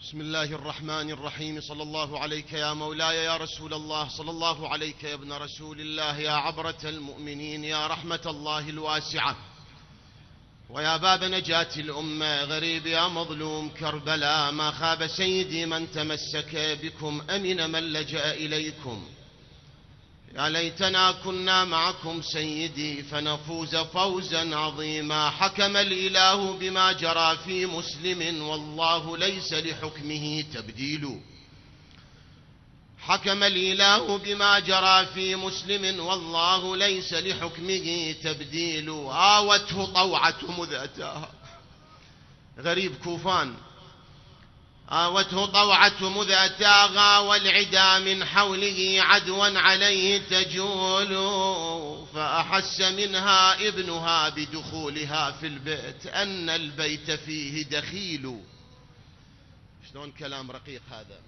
بسم الله الرحمن الرحيم. صلى الله عليك يا مولاي يا رسول الله، صلى الله عليك يا ابن رسول الله، يا عبرة المؤمنين، يا رحمة الله الواسعة، ويا باب نجاة الأمة. غريب يا مظلوم كربلاء، ما خاب سيدي من تمسك بكم، أمن من لجأ إليكم. يا ليتنا كنا معكم سيدي فنفوز فوزا عظيما. حكم الإله بما جرى في مسلم والله ليس لحكمه تبديل. حكم الإله بما جرى في مسلم والله ليس لحكمه تبديل. آوته طوعة مذ أتاها. غريب كوفان. آوته طوعة مذ أتاها والعدا من حوله عدوا عليه تجول. فأحس منها ابنها بدخولها في البيت أن البيت فيه دخيل. شلون كلام رقيق هذا.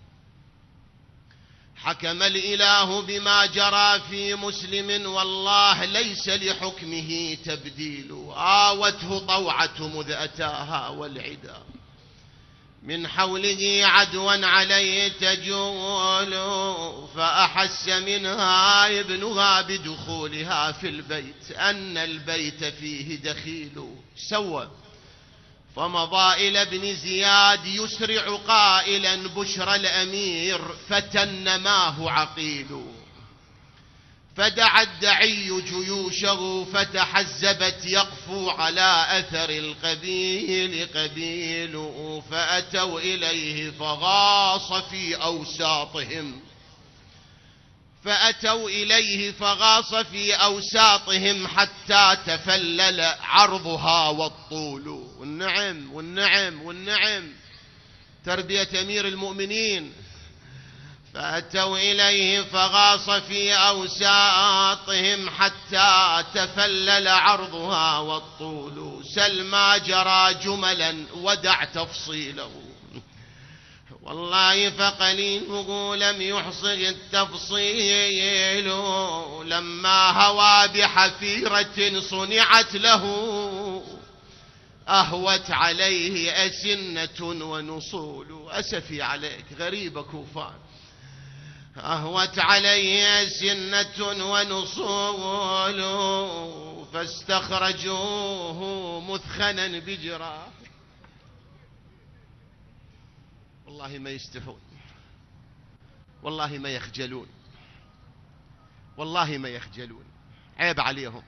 حكم الإله بما جرى في مسلم والله ليس لحكمه تبديل. آوته طوعة مذ أتاها والعدا من حوله عدوا عليه تجول. فأحس منها ابنها بدخولها في البيت أن البيت فيه دخيل. سوى فمضى إلى ابن زياد يسرع قائلا بشرى الأمير فتنماه عقيل. فدعا الدعي جيوشه فتحزبت يقفو على أثر القبيل قبيل. فأتوا إليه فغاص في أوساطهم. فأتوا إليه فغاص في أوساطهم حتى تفلل عرضها والطول. والنعم والنعم والنعم تربية أمير المؤمنين. فأتوا إليه فغاص في أوساطهم حتى تفلل عرضها والطول. سل ما جرى جملا ودع تفصيله والله فقليله لم يحصر التفصيل. لما هوى بحفيرة صنعت له أهوت عليه أسنة ونصول. أسفي عليك غريب كوفان. أهوت عليه أسنة ونصول. فاستخرجوه مثخنا بجراح. والله ما يستحون، والله ما يخجلون، والله ما يخجلون، عيب عليهم.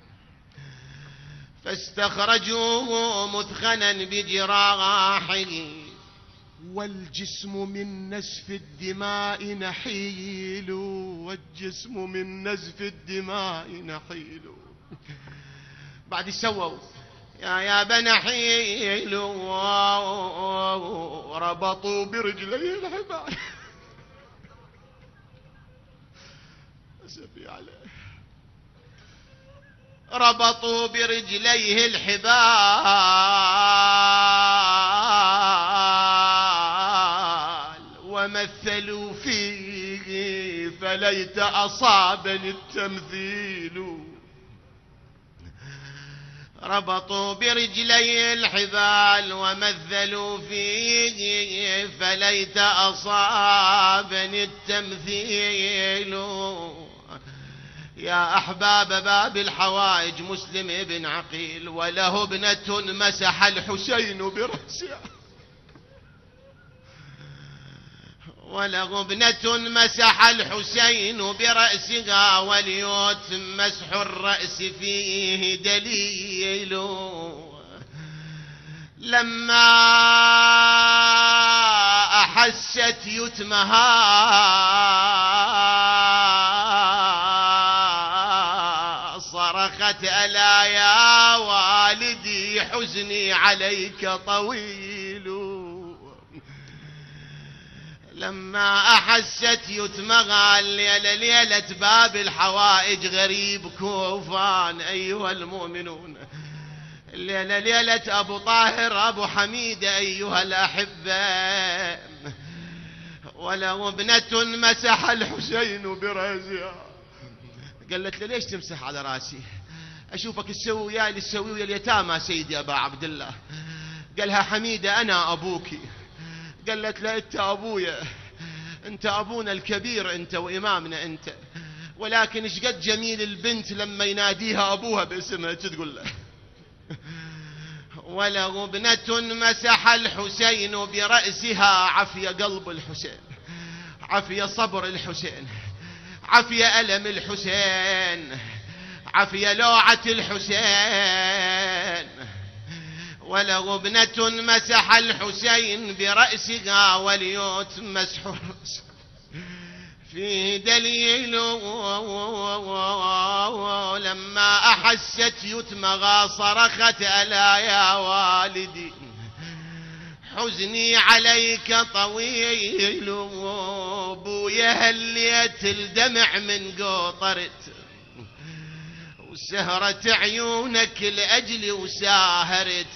فاستخرجوه مثخنا بجراحه والجسم من نزف الدماء نحيل. والجسم من نزف الدماء نحيل. بعد سووا يا بنحيل ربطوا برجليه الحبال. أسفي عليه. ربطوا برجليه الحبال ومثلوا فيه فليت أصابني التمثيل. ربطوا برجلي الحبال ومثلوا فيه فليت أصابني التمثيل. يا أحباب باب الحوائج مسلم بن عقيل وله ابنة مسح الحسين برأسها. وله ابنة مسح الحسين برأسها واليوت مسح الرأس فيه دليل. لما أحست يتمها صرخت ألا يا والدي حزني عليك طويل. لما أحست يتمغى الليلة ليلة باب الحوائج غريب كوفان. أيها المؤمنون الليلة ليلة أبو طاهر أبو حميد أيها الأحبة. ولو ابنة مسح الحسين برأسها. قالت له ليش تمسح على راسي؟ أشوفك تسوي وياي اللي تسويه ويا اليتامى سيدي أبا عبد الله. قالها حميدة أنا أبوك قالت له أنت أبويا، أنت أبونا الكبير أنت وإمامنا أنت، ولكن إيش قد جميل البنت لما يناديها أبوها باسمها تقول له. وله ابنة مسح الحسين برأسها، عفي قلب الحسين، عفي صبر الحسين، عفي ألم الحسين، عفي لوعة الحسين. وله ابنة مسح الحسين برأسها، واليوت مسح الرأس في دليل. لما أحست يتمغى صرخت ألا يا والدي حزني عليك طويل، بويا هليت الدمع من قطرت، وسهرت عيونك لأجلي وساهرت،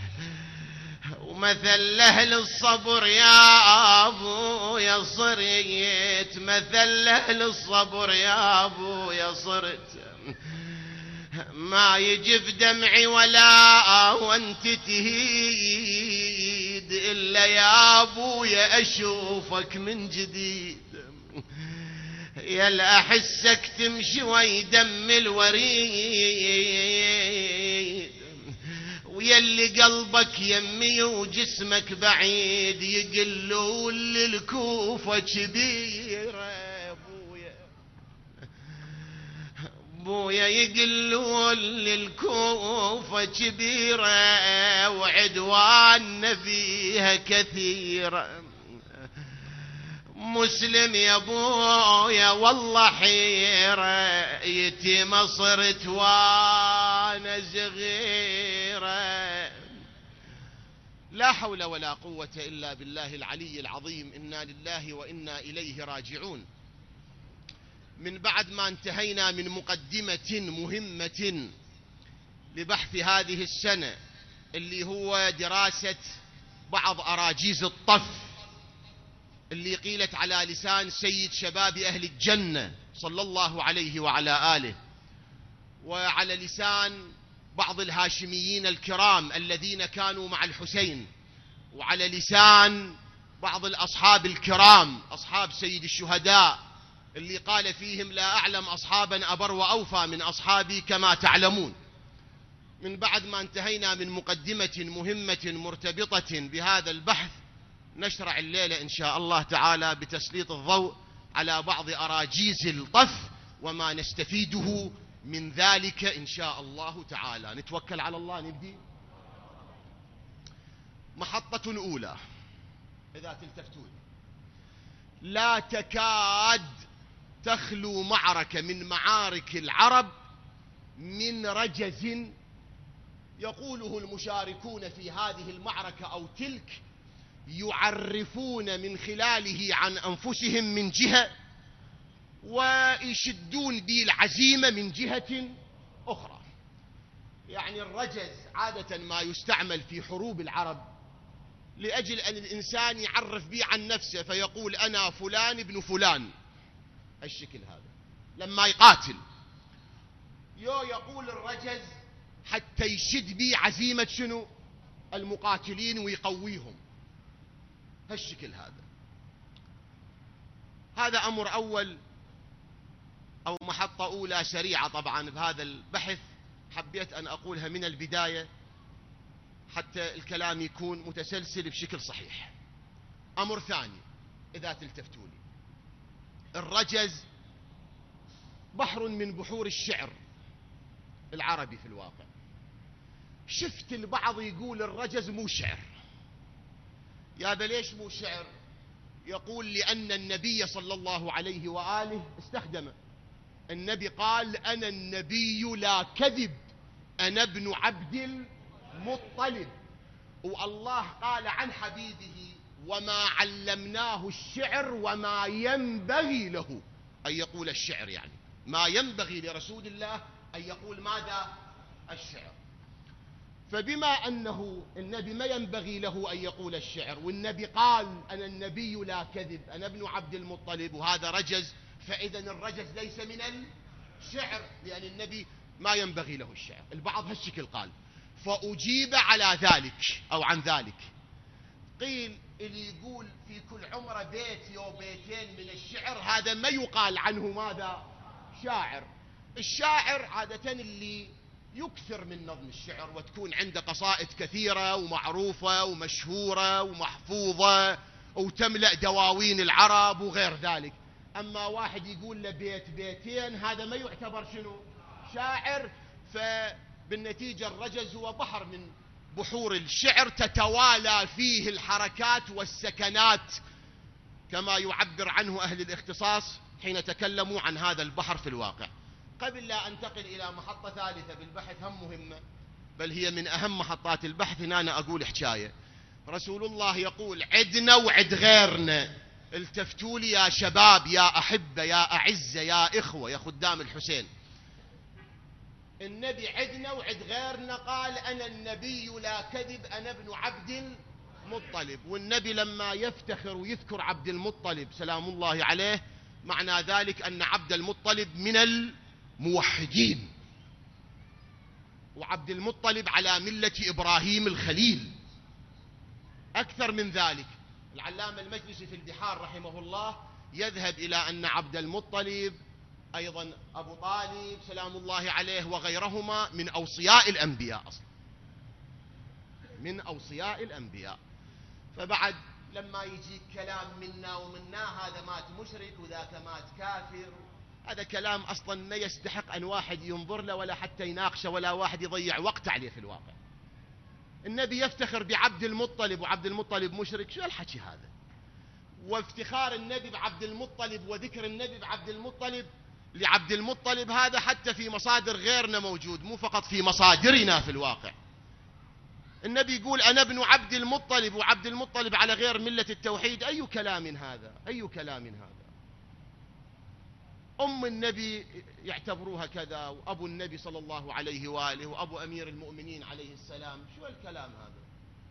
ومثل أهل الصبر يا أبويا صرت، مثل أهل الصبر يا أبويا صرت، ما يجف دمعي ولا وانت تهيد، إلا يا أبويا أشوفك من جديد، يلا أحسك تمشي ويدم الوريد، ويلي قلبك يمي وجسمك بعيد، يقلون للكوفة كبيرة. بويا يقلون للكوفة كبيرة، وعدوان نبيها كثيرة. مسلم يا بويا والله حيرة، يتيمة صرت وانا صغيرة. لا حول ولا قوة إلا بالله العلي العظيم. إنا لله وإنا إليه راجعون. من بعد ما انتهينا من مقدمة مهمة لبحث هذه السنة، اللي هو دراسة بعض أراجيز الطف اللي قيلت على لسان سيد شباب أهل الجنة صلى الله عليه وعلى آله، وعلى لسان بعض الهاشميين الكرام الذين كانوا مع الحسين، وعلى لسان بعض الأصحاب الكرام أصحاب سيد الشهداء اللي قال فيهم لا أعلم أصحابا أبر وأوفى من أصحابي كما تعلمون. من بعد ما انتهينا من مقدمة مهمة مرتبطة بهذا البحث، نشرع الليلة إن شاء الله تعالى بتسليط الضوء على بعض أراجيز الطف وما نستفيده من ذلك إن شاء الله تعالى. نتوكل على الله نبدي. محطة الأولى، إذا تلتفتون، لا تكاد تخلو معركة من معارك العرب من رجز يقوله المشاركون في هذه المعركة أو تلك، يعرفون من خلاله عن أنفسهم من جهة، ويشدون به العزيمة من جهة أخرى. يعني الرجز عادة ما يستعمل في حروب العرب لأجل أن الإنسان يعرف به عن نفسه، فيقول أنا فلان ابن فلان، الشكل هذا لما يقاتل يقول الرجز حتى يشد به عزيمة شنو؟ المقاتلين ويقويهم، هالشكل هذا أمر أول أو محطة أولى سريعة طبعا بهذا البحث، حبيت أن أقولها من البداية حتى الكلام يكون متسلسل بشكل صحيح. أمر ثاني، إذا تلتفتوني، الرجز بحر من بحور الشعر العربي في الواقع. شفت البعض يقول الرجز مو شعر. يا ليش مو شعر؟ يقول لأن النبي صلى الله عليه وآله استخدمه. النبي قال أنا النبي لا كذب، أنا ابن عبد المطلب. والله قال عن حبيبه وما علمناه الشعر وما ينبغي له أن يقول الشعر، يعني ما ينبغي لرسول الله أن يقول ماذا؟ الشعر. فبما أنه النبي ما ينبغي له أن يقول الشعر، والنبي قال أنا النبي لا كذب أنا ابن عبد المطلب، وهذا رجز، فإذا الرجز ليس من الشعر لأن النبي ما ينبغي له الشعر. البعض هالشكل قال، فأجيب على ذلك أو عن ذلك قيل اللي يقول في كل عمره بيت أو بيتين من الشعر هذا ما يقال عنه ماذا؟ شاعر. الشاعر عادة اللي يكثر من نظم الشعر وتكون عنده قصائد كثيرة ومعروفة ومشهورة ومحفوظة وتملأ دواوين العرب وغير ذلك. أما واحد يقول له بيت بيتين هذا ما يعتبر شنو؟ شاعر. فبالنتيجة الرجز هو بحر من بحور الشعر تتوالى فيه الحركات والسكنات كما يعبر عنه أهل الاختصاص حين تكلموا عن هذا البحر في الواقع. قبل لا أنتقل إلى محطة ثالثة بالبحث هم مهمة بل هي من أهم محطات البحث، هنا أنا أقول حكاية. رسول الله يقول عدنا وعد غيرنا. التفتوا لي يا شباب يا أحبة يا أعزة يا إخوة يا خدام الحسين. النبي عدنا وعد غيرنا، قال أنا النبي لا كذب أنا ابن عبد المطلب. والنبي لما يفتخر ويذكر عبد المطلب سلام الله عليه معنى ذلك أن عبد المطلب من الموحدين، وعبد المطلب على ملة إبراهيم الخليل. أكثر من ذلك العلامة المجلسي في البحار رحمه الله يذهب إلى أن عبد المطلب أيضا أبو طالب سلام الله عليه وغيرهما من أوصياء الأنبياء أصلا، من أوصياء الأنبياء. فبعد لما يجي كلام منا ومنا هذا مات مشرك وذاك مات كافر، هذا كلام أصلا ما يستحق أن واحد ينظر له ولا حتى يناقشه ولا واحد يضيع وقت عليه في الواقع. النبي يفتخر بعبد المطلب وعبد المطلب مشرك، شو الحكي هذا؟ وافتخار النبي بعبد المطلب وذكر النبي بعبد المطلب لعبد المطلب هذا حتى في مصادر غيرنا موجود، مو فقط في مصادرنا في الواقع. النبي يقول أنا ابن عبد المطلب وعبد المطلب على غير ملة التوحيد. أي كلام هذا؟ أي كلام هذا؟ أم النبي يعتبروها كذا، وأبو النبي صلى الله عليه وآله وأبو أمير المؤمنين عليه السلام، شو الكلام هذا؟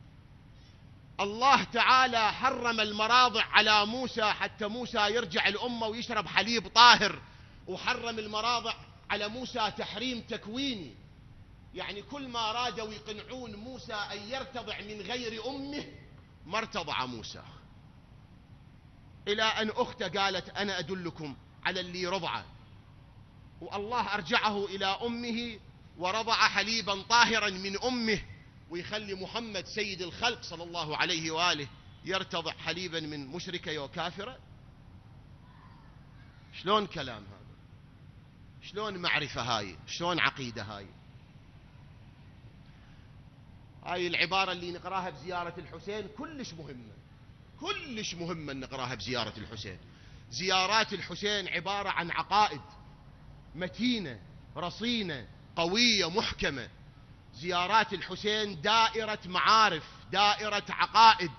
الله تعالى حرم المراضع على موسى حتى موسى يرجع الأمة ويشرب حليب طاهر، وحرم المراضع على موسى تحريم تكويني، يعني كل ما رادوا يقنعون موسى أن يرتضع من غير أمه ما ارتضع موسى، إلى أن أخته قالت أنا أدلكم على اللي رضعه، والله أرجعه إلى أمه ورضع حليبا طاهرا من أمه، ويخلي محمد سيد الخلق صلى الله عليه وآله يرتضع حليبا من مشركة وكافرة. شلون كلام هذا؟ شلون معرفة هاي؟ شلون عقيدة هاي؟ هاي العبارة اللي نقراها بزيارة الحسين كلش مهمة، كلش مهمة نقراها بزيارة الحسين. زيارات الحسين عبارة عن عقائد متينة رصينة قوية محكمة. زيارات الحسين دائرة معارف، دائرة عقائد.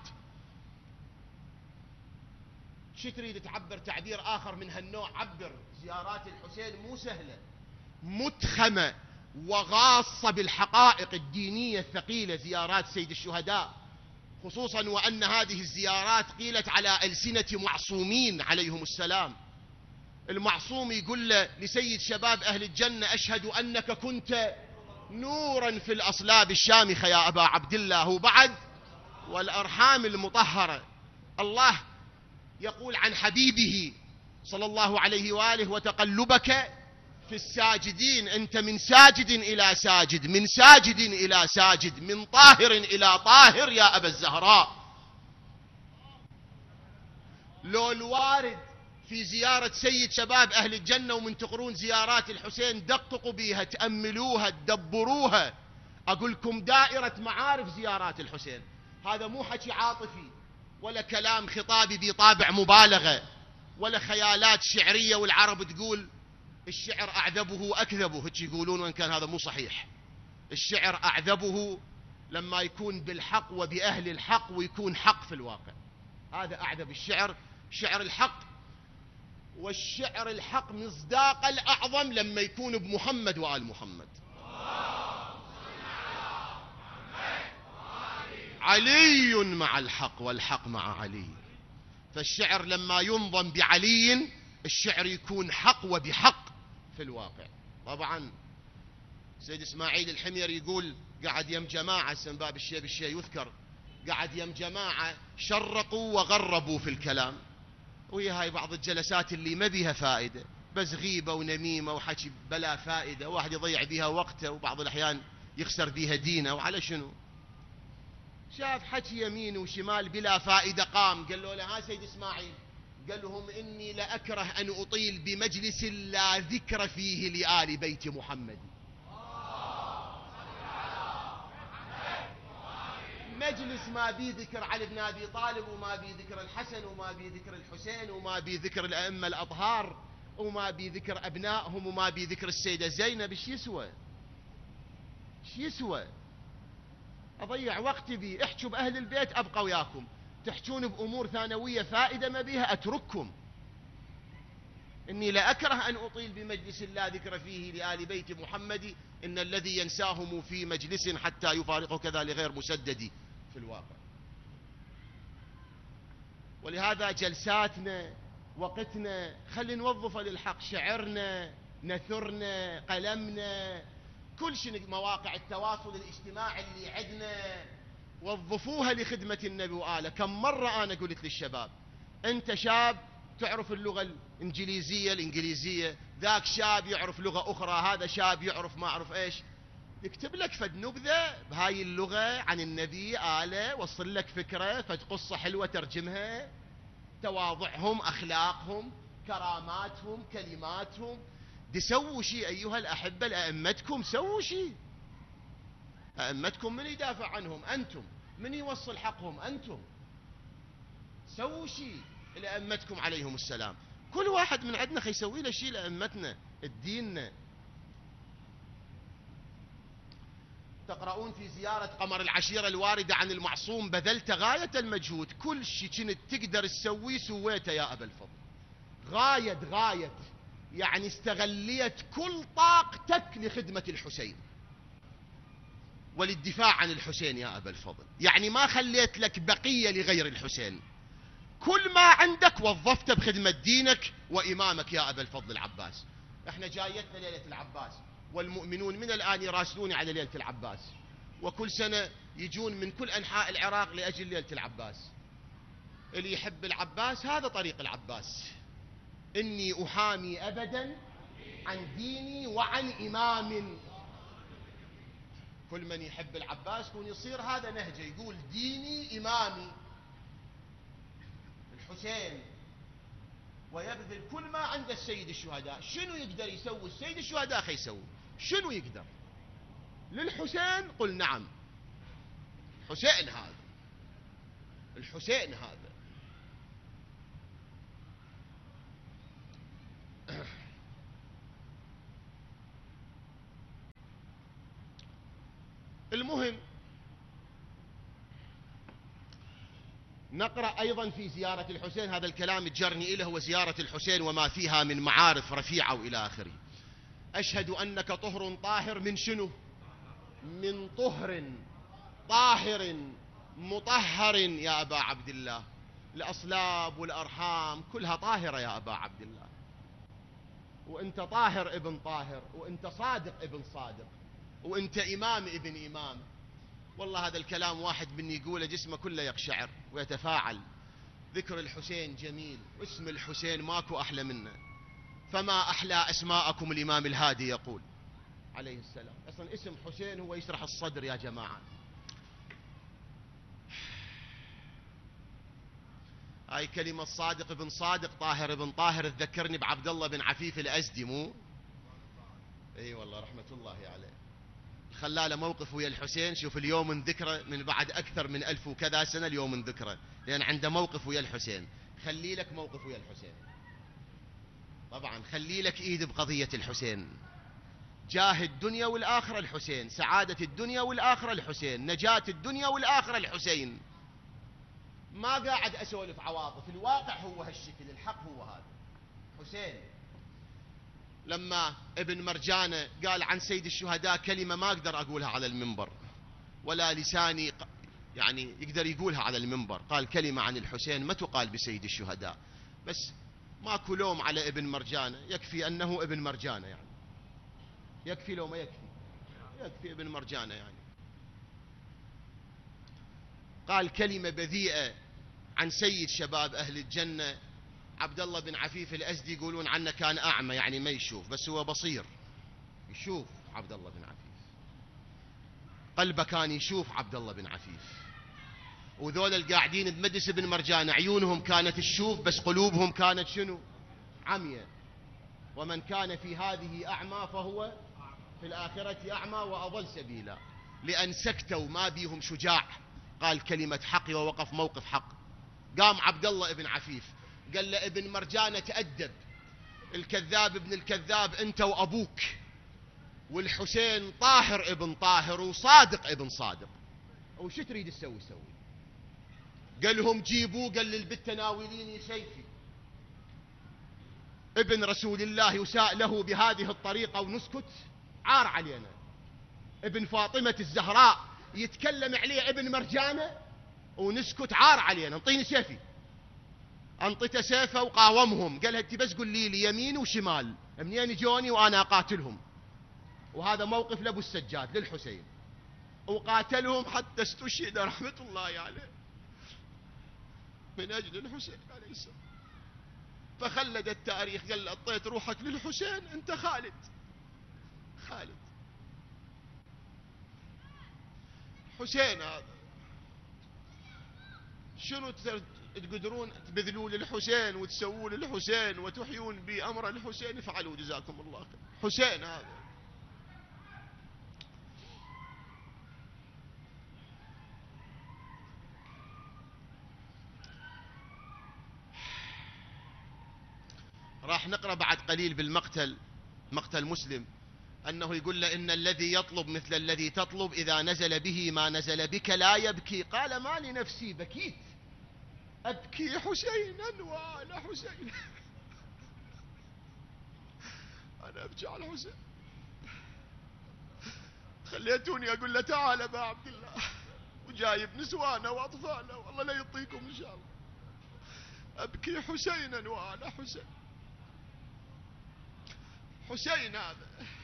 شو تريد تعبر تعبير آخر من هالنوع؟ عبر زيارات الحسين مو سهلة، متخمة وغاصة بالحقائق الدينية الثقيلة. زيارات سيد الشهداء خصوصا وأن هذه الزيارات قيلت على ألسنة معصومين عليهم السلام. المعصوم يقول له لسيد شباب أهل الجنة أشهد أنك كنت نورا في الأصلاب الشامخة يا أبا عبد الله وبعد والأرحام المطهرة. الله يقول عن حبيبه صلى الله عليه وآله وتقلبك في الساجدين، أنت من ساجد إلى ساجد، من ساجد إلى ساجد، من طاهر إلى طاهر يا أبا الزهراء. لو الوارد في زيارة سيد شباب أهل الجنة ومن تقرون زيارات الحسين دققوا بيها تأملوها تدبروها. أقول لكم دائرة معارف زيارات الحسين، هذا مو حكي عاطفي ولا كلام خطابي بطابع مبالغة ولا خيالات شعرية والعرب تقول الشعر أعذبه أكذبه، هيك يقولون، وإن كان هذا مو صحيح. الشعر أعذبه لما يكون بالحق وبأهل الحق ويكون حق في الواقع، هذا أعذب الشعر، شعر الحق. والشعر الحق مصداق الأعظم لما يكون بمحمد وآل محمد. علي مع الحق والحق مع علي. فالشعر لما ينظم بعلي الشعر يكون حق وبحق في الواقع. طبعا سيد إسماعيل الحمير يقول قعد يم جماعة من باب الشيء بالشيء يذكر، قعد يم جماعة شرقوا وغربوا في الكلام، وهي هاي بعض الجلسات اللي ما بيها فائدة، بس غيبة ونميمة وحكي بلا فائدة، واحد يضيع بيها وقته وبعض الأحيان يخسر بيها دينه. وعلى شنو؟ شاف حكي يمين وشمال بلا فائدة، قام قال له ها سيد إسماعيل، قال لهم إني لأكره أن أطيل بمجلس لا ذكر فيه لآل بيت محمد. مجلس ما بي ذكر علي بن أبي طالب، وما بي ذكر الحسن، وما بي ذكر الحسين، وما بي ذكر الأئمة الأطهار، وما بي ذكر أبنائهم، وما بي ذكر السيدة زينب. ايش يسوى؟ ايش يسوى؟ أضيع وقتي بي؟ احكوا بأهل البيت أبقى وياكم، تحجون بأمور ثانوية فائدة ما بيها أترككم. إني لأكره أن أطيل بمجلس لا ذكر فيه لآل بيت محمد، إن الذي ينساهم في مجلس حتى يفارقه كذا لغير مسدد في الواقع. ولهذا جلساتنا وقتنا خلي نوظفه للحق، شعرنا، نثرنا، قلمنا، كل شيء، مواقع التواصل الاجتماعي اللي عندنا وظفوها لخدمة النبي وآله. كم مرة أنا قلت للشباب، أنت شاب تعرف اللغة الإنجليزية، ذاك شاب يعرف لغة أخرى، هذا شاب يعرف ما أعرف إيش، يكتب لك فد نبذة بهاي اللغة عن النبي آله، وصل لك فكرة فد قصة حلوة ترجمها، تواضعهم، أخلاقهم، كراماتهم، كلماتهم. دي سووا شيء أيها الأحبة لأئمتكم، سووا شيء. أئمتكم من يدافع عنهم؟ أنتم. من يوصل حقهم؟ أنتم. سووا شيء لأئمتكم عليهم السلام. كل واحد من عندنا يسوي له شيء لأئمتنا الديننا. تقرؤون في زيارة قمر العشيرة الواردة عن المعصوم، بذلت غاية المجهود، كل شيء كنت تقدر تسويه سويته يا أبا الفضل، غاية يعني استغليت كل طاقتك لخدمة الحسين وللدفاع عن الحسين يا أبا الفضل، يعني ما خليت لك بقية لغير الحسين، كل ما عندك وظفته بخدمة دينك وإمامك يا أبا الفضل العباس. احنا جايتنا ليلة العباس، والمؤمنون من الآن يراسلون على ليلة العباس، وكل سنة يجون من كل أنحاء العراق لأجل ليلة العباس. اللي يحب العباس هذا طريق العباس. إني أحامي أبدا عن ديني وعن إمام. كل من يحب العباس يكون يصير هذا نهجه، يقول ديني إمامي الحسين، ويبذل كل ما عند السيد الشهداء. شنو يقدر يسوي السيد الشهداء خيسوي؟ شنو يقدر للحسين؟ قل نعم. حسين هذا، الحسين هذا. المهم نقرأ أيضا في زيارة الحسين، هذا الكلام تجرني إليه، هو زيارة الحسين وما فيها من معارف رفيعة وإلى آخره. أشهد أنك طهر طاهر من شنو؟ من طهر طاهر مطهر يا أبا عبد الله. الأصلاب والأرحام كلها طاهرة يا أبا عبد الله، وأنت طاهر ابن طاهر، وأنت صادق ابن صادق، وأنت إمام ابن إمام. والله هذا الكلام واحد مني يقوله جسمه كله يقشعر ويتفاعل. ذكر الحسين جميل، واسم الحسين ماكو أحلى منه. فما أحلى أسماءكم، الإمام الهادي يقول عليه السلام. أصلا اسم حسين هو يشرح الصدر يا جماعة. هاي كلمة صادق ابن صادق، طاهر ابن طاهر، تذكرني بعبد الله بن عفيف الأزدي، مو؟ اي والله رحمة الله عليه. خلاله موقف ويا الحسين، شوف اليوم ذكره من بعد أكثر من 1000 وكذا سنة، اليوم ذكره لأن عنده موقف ويا الحسين. خلي لك موقف ويا الحسين، طبعا خلي لك إيد بقضية الحسين. جاه الدنيا والآخرة الحسين، سعادة الدنيا والآخرة الحسين، نجاة الدنيا والآخرة الحسين. ما قاعد أسولف عواطف، الواقع هو هالشكل، الحق هو هذا. حسين لما ابن مرجانة قال عن سيد الشهداء كلمة ما أقدر أقولها على المنبر، ولا لساني يعني يقدر يقولها على المنبر، قال كلمة عن الحسين ما تقال بسيد الشهداء، بس ماكو لوم على ابن مرجانة، يكفي أنه ابن مرجانة، يعني يكفي لو ما يكفي، يكفي ابن مرجانة يعني. قال كلمة بذيئة عن سيد شباب أهل الجنة عبد الله بن عفيف الأزدي. يقولون عنه كان أعمى، يعني ما يشوف، بس هو بصير يشوف. عبد الله بن عفيف قلبه كان يشوف عبد الله بن عفيف. وذول القاعدين بمجلس ابن مرجان عيونهم كانت تشوف، بس قلوبهم كانت شنو؟ عمية. ومن كان في هذه أعمى فهو في الآخرة أعمى وأضل سبيلا. لأن سكتوا ما بيهم شجاع، قال كلمة حق ووقف موقف حق. قام عبد الله بن عفيف قال له ابن مرجان تأدب، الكذاب ابن الكذاب أنت وأبوك، والحسين طاهر ابن طاهر وصادق ابن صادق، وش تريد تسوي سوي. قال لهم جيبوه، قال للبت تناوليني سيفي. ابن رسول الله يساء له بهذه الطريقة ونسكت؟ عار علينا. ابن فاطمة الزهراء يتكلم عليه ابن مرجانة ونسكت؟ عار علينا. انطيني سيفي. انطيته سيفه وقاومهم، قال انت بس قل لي يمين وشمال منين جوني وانا اقاتلهم. وهذا موقف لابو السجاد للحسين، وقاتلهم حتى استشهد رحمة الله عليه من اجل الحسين عليه السلام. فخلد التاريخ، قال اعطيت روحك للحسين انت خالد. خالد حسين هذا شنو تقدرون تبذلون للحسين وتسوون للحسين وتحيون بأمر الحسين؟ افعلوا جزاكم الله خير. حسين هذا راح نقرأ بعد قليل بالمقتل، مقتل مسلم، أنه يقول له إن الذي يطلب مثل الذي تطلب إذا نزل به ما نزل بك لا يبكي. قال ما لنفسي بكيت، أبكي حسينا وعلى حسين. أنا أبكي على حسين. خليتوني أقول له تعال أبا عبد الله، وجايب نسوانه وأطفاله، والله لا يعطيكم إن شاء الله. أبكي حسينا وعلى حسين. حسين هذا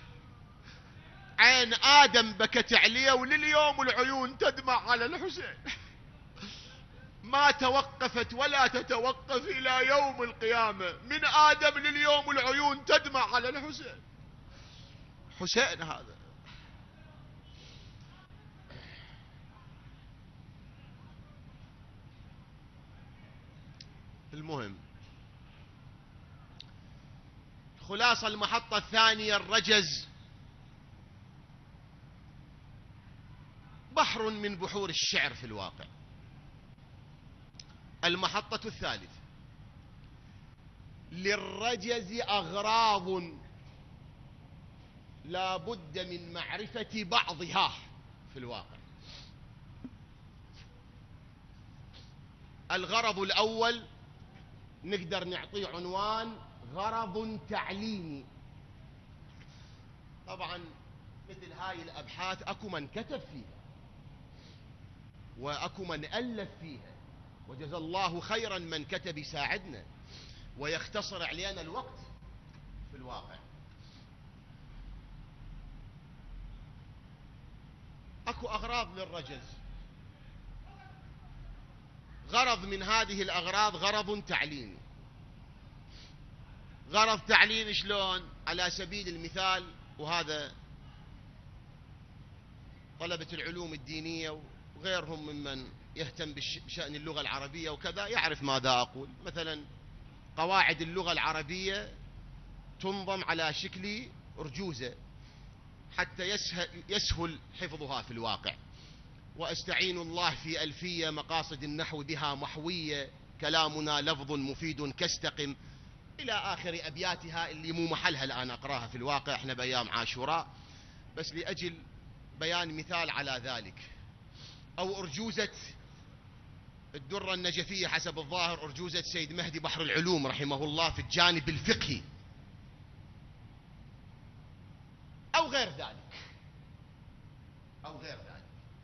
عين آدم بكت عليه، ولليوم العيون تدمع على الحسين، ما توقفت ولا تتوقف إلى يوم القيامة. من آدم لليوم العيون تدمع على الحسين. حسين هذا المهم. خلاصة المحطة الثانية الرجز، بحر من بحور الشعر في الواقع. المحطة الثالثة، للرجز أغراض لا بد من معرفة بعضها في الواقع. الغرض الأول نقدر نعطيه عنوان غرض تعليمي. طبعا مثل هاي الأبحاث أكو من كتب فيها وأكو من ألف فيها، وجزا الله خيرا من كتب يساعدنا ويختصر علينا الوقت في الواقع. أكو أغراض للرجز. غرض من هذه الأغراض غرض تعليمي. غرض تعليمي شلون؟ على سبيل المثال، وهذا طلبة العلوم الدينية وغيرهم ممن يهتم بشأن اللغة العربية وكذا يعرف ماذا أقول. مثلا قواعد اللغة العربية تنظم على شكل أرجوزة حتى يسهل حفظها في الواقع. وأستعين الله في ألفية مقاصد النحو بها محوية، كلامنا لفظ مفيد كاستقم، إلى آخر أبياتها اللي مو محلها الآن أقراها في الواقع، احنا بأيام عاشوراء، بس لأجل بيان مثال على ذلك. أو أرجوزة الدرة النجفية حسب الظاهر أرجوزة سيد مهدي بحر العلوم رحمه الله في الجانب الفقهي، أو غير ذلك أو غير ذلك.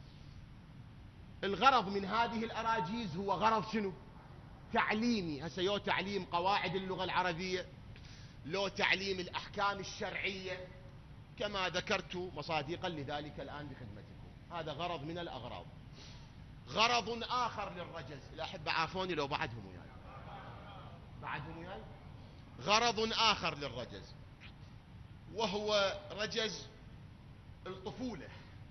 الغرض من هذه الأراجيز هو غرض شنو؟ تعليمي. هسه يو تعليم قواعد اللغة العربية، لو تعليم الأحكام الشرعية، كما ذكرت مصادقا لذلك الآن بخدمتكم. هذا غرض من الأغراض. غرض آخر للرجز. الأحبة عافوني لو بعدهم وياي، بعدهم وياي. غرض آخر للرجز، وهو رجز الطفولة.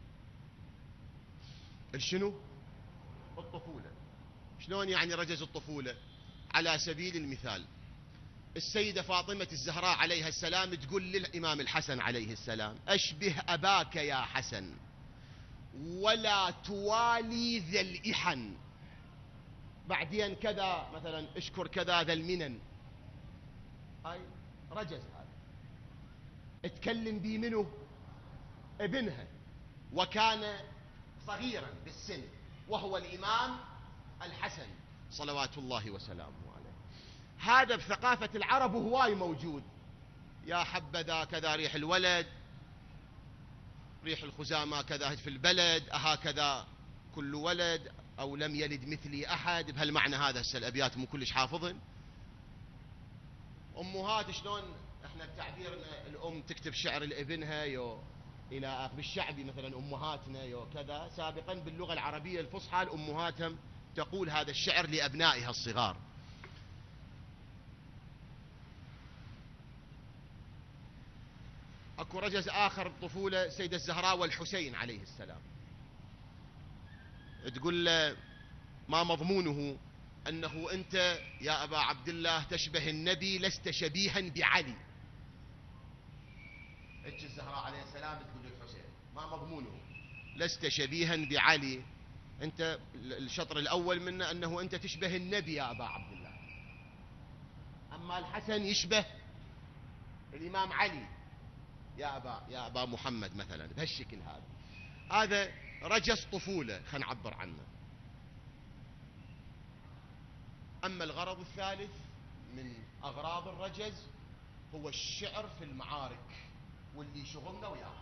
شنو؟ الطفولة. شلون يعني رجز الطفولة؟ على سبيل المثال، السيدة فاطمة الزهراء عليها السلام تقول للإمام الحسن عليه السلام: أشبه أباك يا حسن ولا توالي ذا الإحن. بعدين كذا مثلا اشكر كذا ذا المنن. هاي رجز. هذا اتكلم بي منه ابنها، وكان صغيرا بالسن، وهو الإمام الحسن صلوات الله وسلامه عليه. هذا بثقافة العرب هواي موجود. يا حبذا كذا ريح الولد، ريح الخزامة كذا في البلد، أهكذا كل ولد، أو لم يلد مثلي أحد، بهالمعنى هذا. هسه الأبيات مو كلش حافظن. أمهات شلون احنا بتعبيرنا الأم تكتب شعر لابنها إلى بالشعبي مثلا أمهاتنا كذا. سابقا باللغة العربية الفصحى الأمهات هم تقول هذا الشعر لأبنائها الصغار. اكو رجز آخر الطفولة، سيدة الزهراء والحسين عليه السلام. تقول له: ما مضمونه أنه أنت يا أبا عبد الله تشبه النبي لست شبيها بعلي. الزهراء عليه السلام تقول للحسين: ما مضمونه لست شبيها بعلي، أنت الشطر الأول منه أنه أنت تشبه النبي يا أبا عبد الله، أما الحسن يشبه الإمام علي يا أبا محمد مثلا، بهالشكل هذا. هذا رجز طفولة خلينا نعبر عنه. أما الغرض الثالث من أغراض الرجز هو الشعر في المعارك، واللي شغلنا وياه.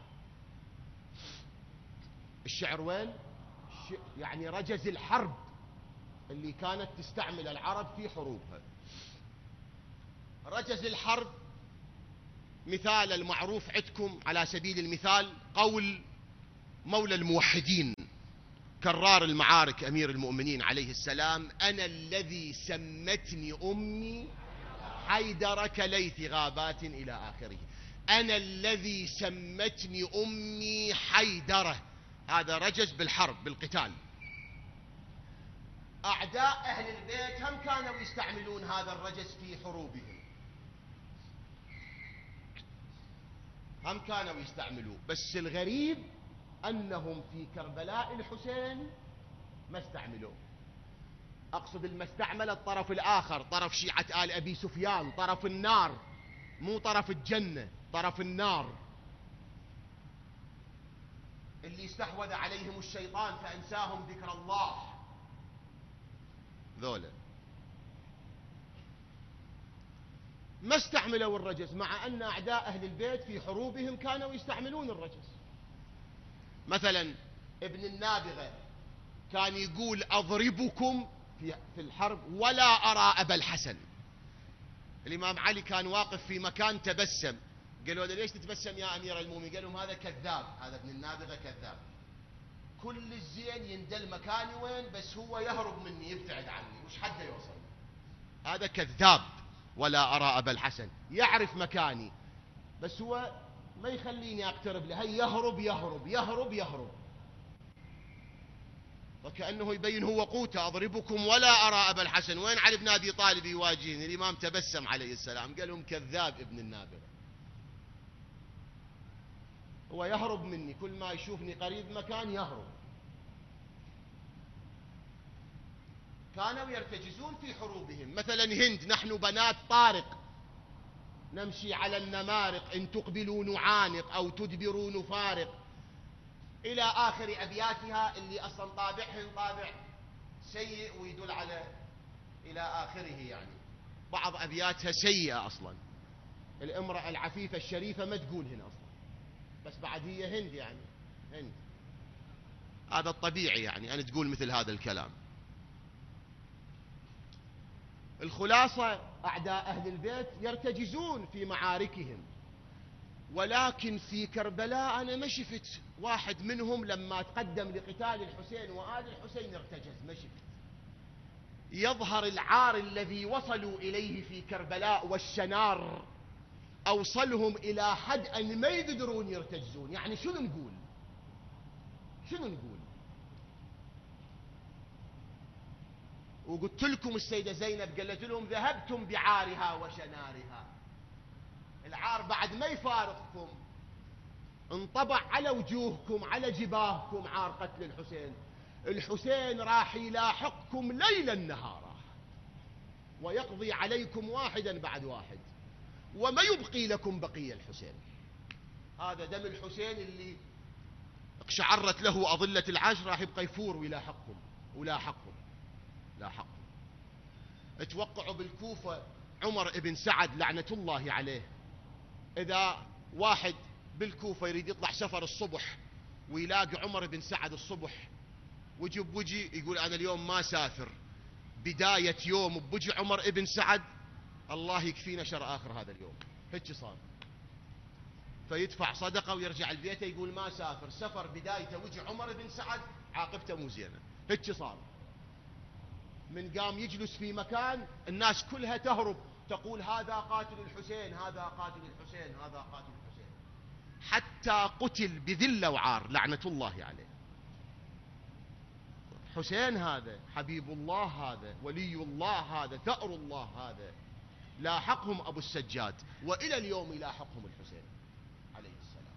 الشعر وين؟ يعني رجز الحرب اللي كانت تستعمل العرب في حروبها. رجز الحرب مثال المعروف عندكم على سبيل المثال قول مولى الموحدين كرار المعارك أمير المؤمنين عليه السلام: أنا الذي سمتني أمي حيدر كليث غابات إلى آخره. أنا الذي سمتني أمي حيدرة. هذا رجز بالحرب بالقتال. أعداء أهل البيت هم كانوا يستعملون هذا الرجز في حروبهم، هم كانوا يستعملوه. بس الغريب أنهم في كربلاء الحسين ما استعملوه. أقصد ما استعمل الطرف الآخر، طرف شيعة آل أبي سفيان، طرف النار، مو طرف الجنة، طرف النار اللي استحوذ عليهم الشيطان فأنساهم ذكر الله. ذولا ما استعملوا الرجز، مع أن أعداء أهل البيت في حروبهم كانوا يستعملون الرجز. مثلا ابن النابغة كان يقول: أضربكم في الحرب ولا أرى أبا الحسن. الإمام علي كان واقف في مكان تبسم، قالوا له: ليش تتبسم يا أمير المؤمنين؟ قال لهم: هذا كذاب، هذا ابن النابغة كذاب، كل الزين يندل مكاني وين، بس هو يهرب مني يبتعد عني، وش حده يوصل. هذا كذاب ولا أرى أبا الحسن، يعرف مكاني بس هو ما يخليني أقترب له، هي يهرب يهرب يهرب يهرب. وكأنه يبين هو قوته: أضربكم ولا أرى أبا الحسن، وين علي بن أبي طالب يواجهني؟ الإمام تبسم عليه السلام قال لهم: كذاب ابن النابغة، هو يهرب مني، كل ما يشوفني قريب مكان يهرب. كانوا يرتجزون في حروبهم. مثلا هند: نحن بنات طارق نمشي على النمارق، إن تقبلوا نعانق أو تدبروا نفارق، إلى آخر أبياتها اللي أصلا طابعهن طابع سيء ويدل على إلى آخره. يعني بعض أبياتها سيئة أصلا، الامرأة العفيفة الشريفة ما تقولهن أصلا، بس بعد هي هند، يعني هند. هذا الطبيعي يعني أن تقول مثل هذا الكلام. الخلاصة أعداء أهل البيت يرتجزون في معاركهم، ولكن في كربلاء أنا ما شفت واحد منهم لما تقدم لقتال الحسين وآل الحسين ارتجز، ما شفت. يظهر العار الذي وصلوا إليه في كربلاء والشنار أوصلهم إلى حد أن ما يقدرون يرتجزون. يعني شنو نقول؟ شنو نقول؟ وقلت لكم السيدة زينب قالت لهم ذهبتم بعارها وشنارها. العار بعد ما يفارقكم انطبع على وجوهكم، على جباهكم عار قتل الحسين. الحسين راح يلاحقكم ليلا نهارا ويقضي عليكم واحدا بعد واحد، وما يبقي لكم بقية الحسين. هذا دم الحسين اللي اقشعرت له أظلة العرش راح يبقى يفور ويلاحقكم ولاحقكم لاحقكم. اتوقعوا بالكوفة عمر بن سعد لعنة الله عليه، إذا واحد بالكوفة يريد يطلع سفر الصبح ويلاقي عمر بن سعد الصبح وجي بوجي، يقول أنا اليوم ما سافر، بداية يوم بوجي عمر بن سعد الله يكفينا شر آخر هذا اليوم. هيك صار، فيدفع صدقة ويرجع البيت يقول ما سافر، سفر بدايته وجي عمر بن سعد عاقبته مو زينة. هيك صار. من قام يجلس في مكان الناس كلها تهرب تقول هذا قاتل الحسين، هذا قاتل الحسين، هذا قاتل الحسين، حتى قتل بذلة وعار لعنة الله عليه. حسين هذا حبيب الله، هذا ولي الله، هذا ثأر الله، هذا لاحقهم أبو السجاد، وإلى اليوم يلاحقهم الحسين عليه السلام،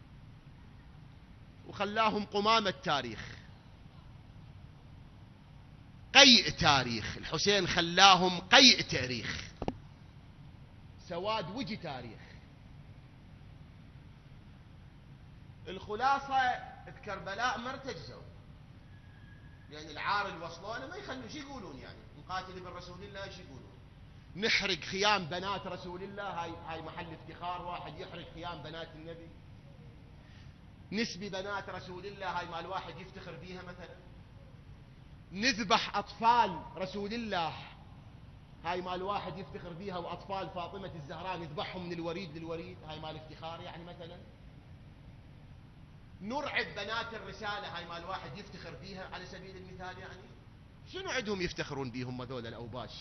وخلاهم قمام التاريخ، قيء تاريخ. الحسين خلاهم قيء تاريخ، سواد وجه تاريخ. الخلاصة بكربلاء ما ارتجزوا، لأن يعني العار اللي وصلونا ما يخلوا. شو يقولون يعني؟ نقاتل ابن رسول الله شو يقولون؟ نحرق خيام بنات رسول الله، هاي محل افتخار. واحد يحرق خيام بنات النبي، نسبي بنات رسول الله، هاي مال واحد يفتخر بيها مثلا. نذبح أطفال رسول الله، هاي مال واحد يفتخر بيها. وأطفال فاطمة الزهراء نذبحهم من الوريد للوريد، هاي مال افتخار يعني مثلا. نرعب بنات الرسالة، هاي مال واحد يفتخر بيها على سبيل المثال. يعني شنو عندهم يفتخرون بيهم هذول الأوباش؟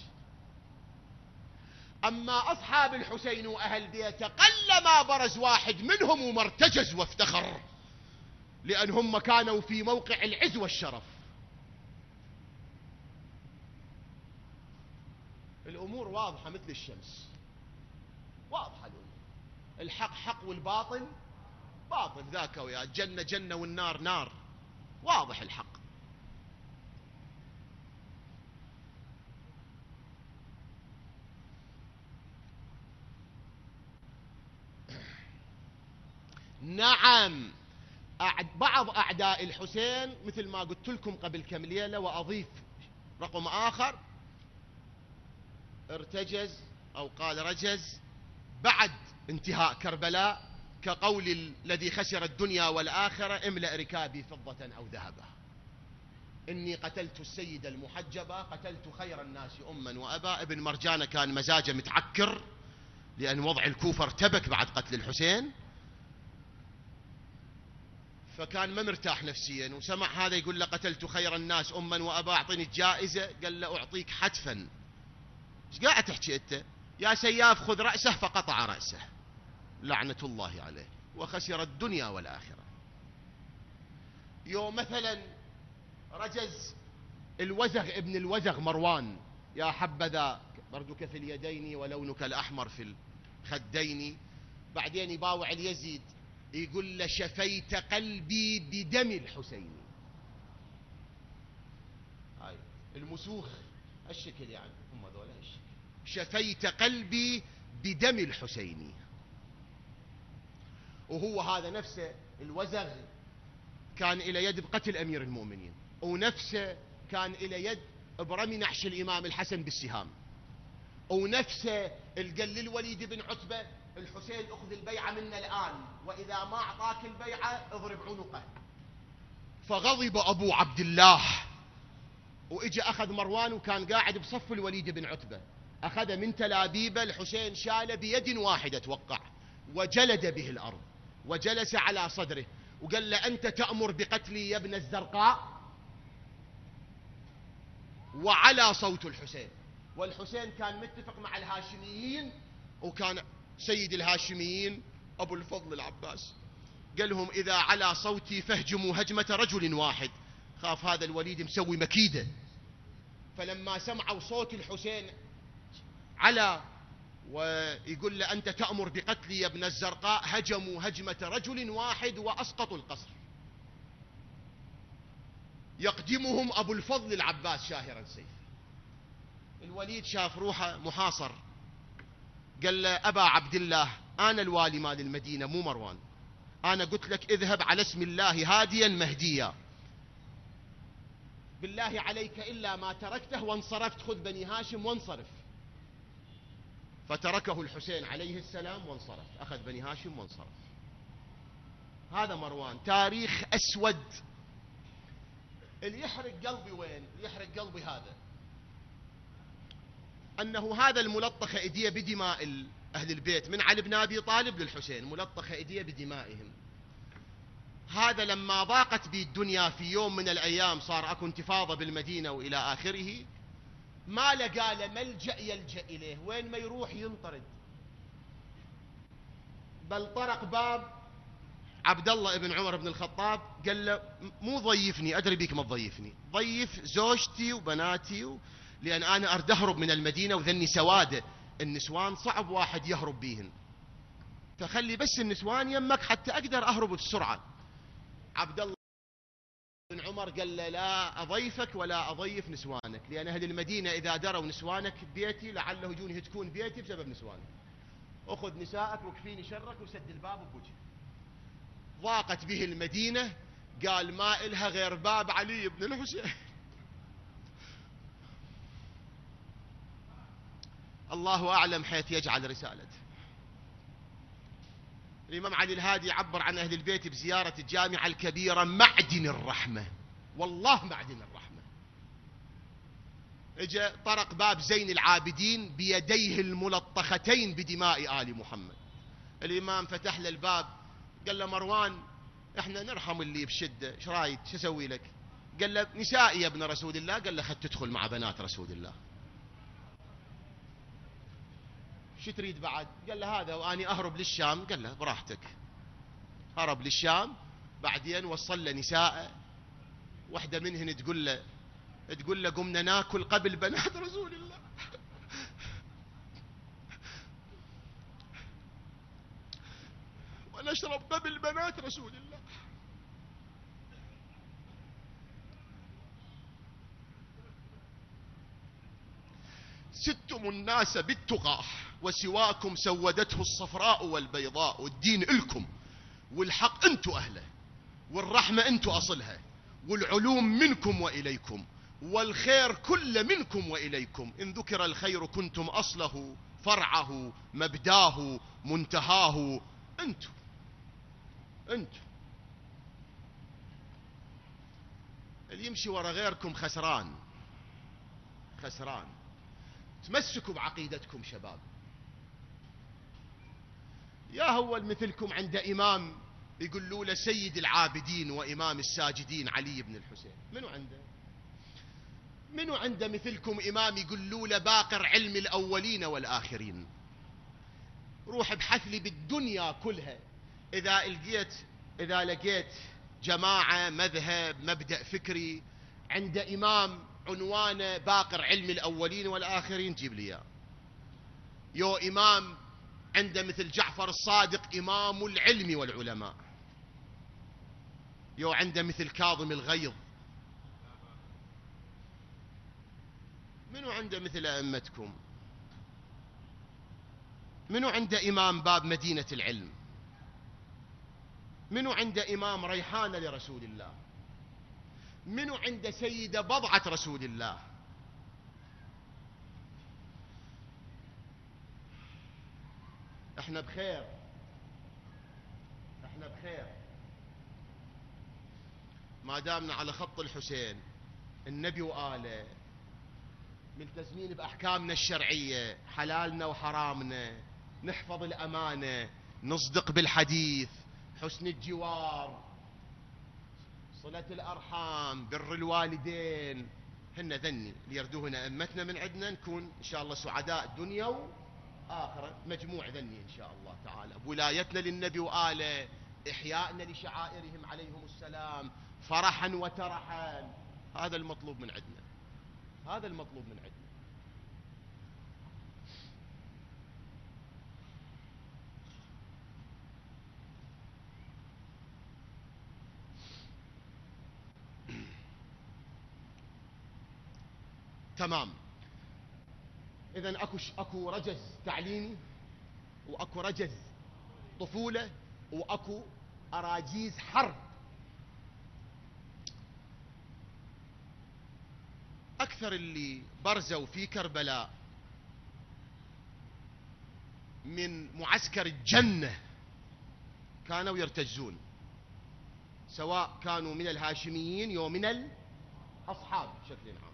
أما أصحاب الحسين وأهل بيته قلما برز واحد منهم وما ارتجز وافتخر، لأنهم كانوا في موقع العز والشرف. الأمور واضحة مثل الشمس، واضحة الأمور. الحق حق والباطل باطل، ذاك ويا الجنة جنة والنار نار، واضح الحق. نعم، بعض أعداء الحسين مثل ما قلت لكم قبل كم ليلة، وأضيف رقم آخر، ارتجز أو قال رجز بعد انتهاء كربلاء، كقول الذي خسر الدنيا والآخرة املأ ركابي فضة أو ذهبا، إني قتلت السيد المحجبة، قتلت خير الناس أما وأبا. ابن مرجانة كان مزاجه متعكر، لأن وضع الكوفة ارتبك بعد قتل الحسين، فكان ما مرتاح نفسيا. وسمع هذا يقول له قتلت خير الناس أما وأبا، أعطيني الجائزة. قال له أعطيك حتفا. ايش قاعد تحكي أنت يا سياف؟ خذ رأسه، فقطع رأسه لعنة الله عليه، وخسر الدنيا والآخرة. يوم مثلا رجز الوزغ ابن الوزغ مروان، يا حبذا بردك في اليدين ولونك الأحمر في الخدين. بعدين يباوع اليزيد يقول له شفيت قلبي بدم الحسين. هاي المسوخ الشكل يعني هم ذولا الشكل. شفيت قلبي بدم الحسين. وهو هذا نفسه الوزغ كان إلى يد بقتل أمير المؤمنين، ونفسه كان إلى يد برمي نحش الإمام الحسن بالسهام، ونفسه القل الوليد بن عتبة الحسين أخذ البيعة منا الآن، وإذا ما أعطاك البيعة اضرب عنقه. فغضب أبو عبد الله وإجا أخذ مروان، وكان قاعد بصف الوليد بن عتبة، أخذ من تلابيبه الحسين شاله بيد واحدة توقع، وجلد به الأرض، وجلس على صدره، وقال له أنت تأمر بقتلي يا ابن الزرقاء. وعلى صوت الحسين، والحسين كان متفق مع الهاشميين، وكان سيد الهاشميين أبو الفضل العباس قال لهم إذا على صوتي فاهجموا هجمة رجل واحد. خاف هذا الوليد مسوي مكيدة، فلما سمعوا صوت الحسين على ويقول له أنت تأمر بقتلي يا ابن الزرقاء، هجموا هجمة رجل واحد وأسقطوا القصر. يقدمهم أبو الفضل العباس شاهرا سيف. الوليد شاف روحه محاصر، قال له أبا عبد الله أنا الوالي مال المدينة مو مروان، أنا قلت لك اذهب على اسم الله هاديا مهديا، بالله عليك إلا ما تركته وانصرفت، خذ بني هاشم وانصرف. فتركه الحسين عليه السلام وانصرف، أخذ بني هاشم وانصرف. هذا مروان، تاريخ أسود. اللي يحرق قلبي وين؟ اللي يحرق قلبي هذا، أنه هذا الملطخ إيديه بدماء أهل البيت من علي بن أبي طالب للحسين، ملطخ إيديه بدمائهم. هذا لما ضاقت به الدنيا في يوم من الأيام، صار أكو انتفاضة بالمدينة وإلى آخره، ما لقى له ملجأ يلجأ إليه، وين ما يروح ينطرد. بل طرق باب عبد الله بن عمر بن الخطاب، قال له مو ضيفني، أدري بيك ما تضيفني، ضيف زوجتي وبناتي لأن أنا أرد أهرب من المدينة وذني سوادة، النسوان صعب واحد يهرب بيهن، فخلي بس النسوان يمك حتى أقدر أهرب بسرعة. عبد الله بن عمر قال له لا أضيفك ولا أضيف نسوانك، لأن أهل المدينة إذا دروا نسوانك ببيتي لعله يجون يهتكون بيتي بسبب نسوانك، أخذ نسائك وكفيني شرك وسد الباب بوجهك. ضاقت به المدينة، قال ما إلها غير باب علي بن الحسين. الله أعلم حيث يجعل رسالته. الإمام علي الهادي عبر عن أهل البيت بزيارة الجامعة الكبيرة معدن الرحمة، والله معدن الرحمة. اجى طرق باب زين العابدين بيديه الملطختين بدماء آل محمد. الإمام فتح له الباب، قال له مروان احنا نرحم اللي بشدة، ايش رايك شو اسوي لك؟ قال له نسائي يا ابن رسول الله. قال له خد تدخل مع بنات رسول الله. شو تريد بعد؟ قال له هذا واني اهرب للشام. قال له براحتك. هرب للشام، بعدين وصل له نساء، واحدة منهن تقول له قمنا ناكل قبل بنات رسول الله. ونشرب قبل بنات رسول الله. ستم الناس بالتقى وسواكم سودته الصفراء والبيضاء. الدين إلكم، والحق انتو أهله، والرحمة انتو أصلها، والعلوم منكم وإليكم، والخير كل منكم وإليكم. إن ذكر الخير كنتم أصله، فرعه، مبداه، منتهاه. انتو اللي يمشي ورا غيركم خسران. تمسكوا بعقيدتكم شباب. يا هو مثلكم عند إمام يقولوا له سيد العابدين وإمام الساجدين علي بن الحسين، منو عنده مثلكم إمام يقولوا له باقر علم الأولين والآخرين؟ روح ابحث لي بالدنيا كلها، إذا لقيت جماعة مذهب مبدأ فكري عند إمام عنوانه باقر علم الأولين والآخرين، جيب لي إياه. يو إمام عنده مثل جعفر الصادق إمام العلم والعلماء، يو عنده مثل كاظم الغيظ، منو عنده مثل أئمتكم؟ منو عنده إمام باب مدينة العلم؟ منو عنده إمام ريحانة لرسول الله؟ منو عنده سيدة بضعة رسول الله؟ احنا بخير. ما دامنا على خط الحسين، النبي وآله، ملتزمين بأحكامنا الشرعية، حلالنا وحرامنا، نحفظ الأمانة، نصدق بالحديث، حسن الجوار، صلة الأرحام، بر الوالدين، هن ذني اللي يردوهن أئمتنا من عندنا، نكون إن شاء الله سعداء دنيا وآخرة، مجموع ذني إن شاء الله تعالى، بولايتنا للنبي وآله، إحيائنا لشعائرهم عليهم السلام، فرحا وترحا. هذا المطلوب من عندنا، هذا المطلوب من عندنا. تمام. إذن أكو رجز تعليمي، وأكو رجز طفولة، وأكو أراجيز حرب. أكثر اللي برزوا في كربلاء من معسكر الجنة كانوا يرتجزون، سواء كانوا من الهاشميين أو من الأصحاب بشكل عام.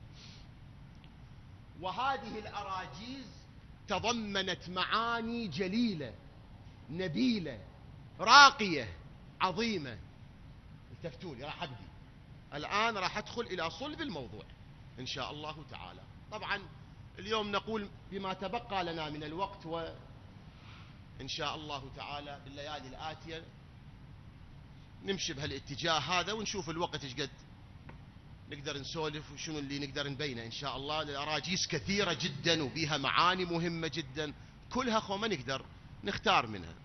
وهذه الأراجيز تضمنت معاني جليلة نبيلة راقية عظيمة. التفتوا لي، راح أبدي الآن، راح أدخل إلى صلب الموضوع إن شاء الله تعالى. طبعا اليوم نقول بما تبقى لنا من الوقت، وإن شاء الله تعالى بالليالي الآتية نمشي بهالاتجاه هذا، ونشوف الوقت ايش قد نقدر نسولف وشنو اللي نقدر نبينه إن شاء الله. الأراجيز كثيرة جدا وبيها معاني مهمة جدا، كلها خو ما نقدر نختار منها.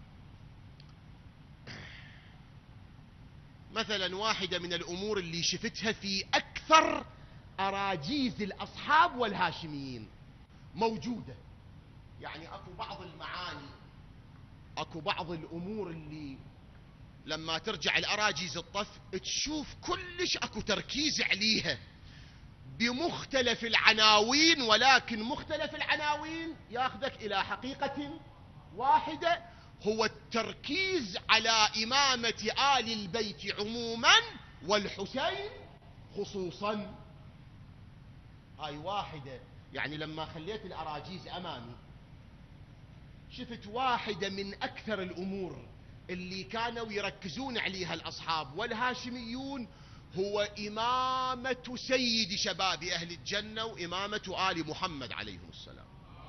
مثلا واحدة من الأمور اللي شفتها في أكثر أراجيز الأصحاب والهاشميين موجودة، يعني أكو بعض المعاني، أكو بعض الأمور اللي لما ترجع الأراجيز الطف تشوف كلش أكو تركيز عليها بمختلف العناوين، ولكن مختلف العناوين ياخذك إلى حقيقة واحدة، هو التركيز على إمامة آل البيت عموما والحسين خصوصا. هاي واحدة، يعني لما خليت الأراجيز أمامي شفت واحدة من أكثر الأمور اللي كانوا يركزون عليها الأصحاب والهاشميون، هو إمامة سيد شباب أهل الجنة وإمامة آل محمد عليهم السلام.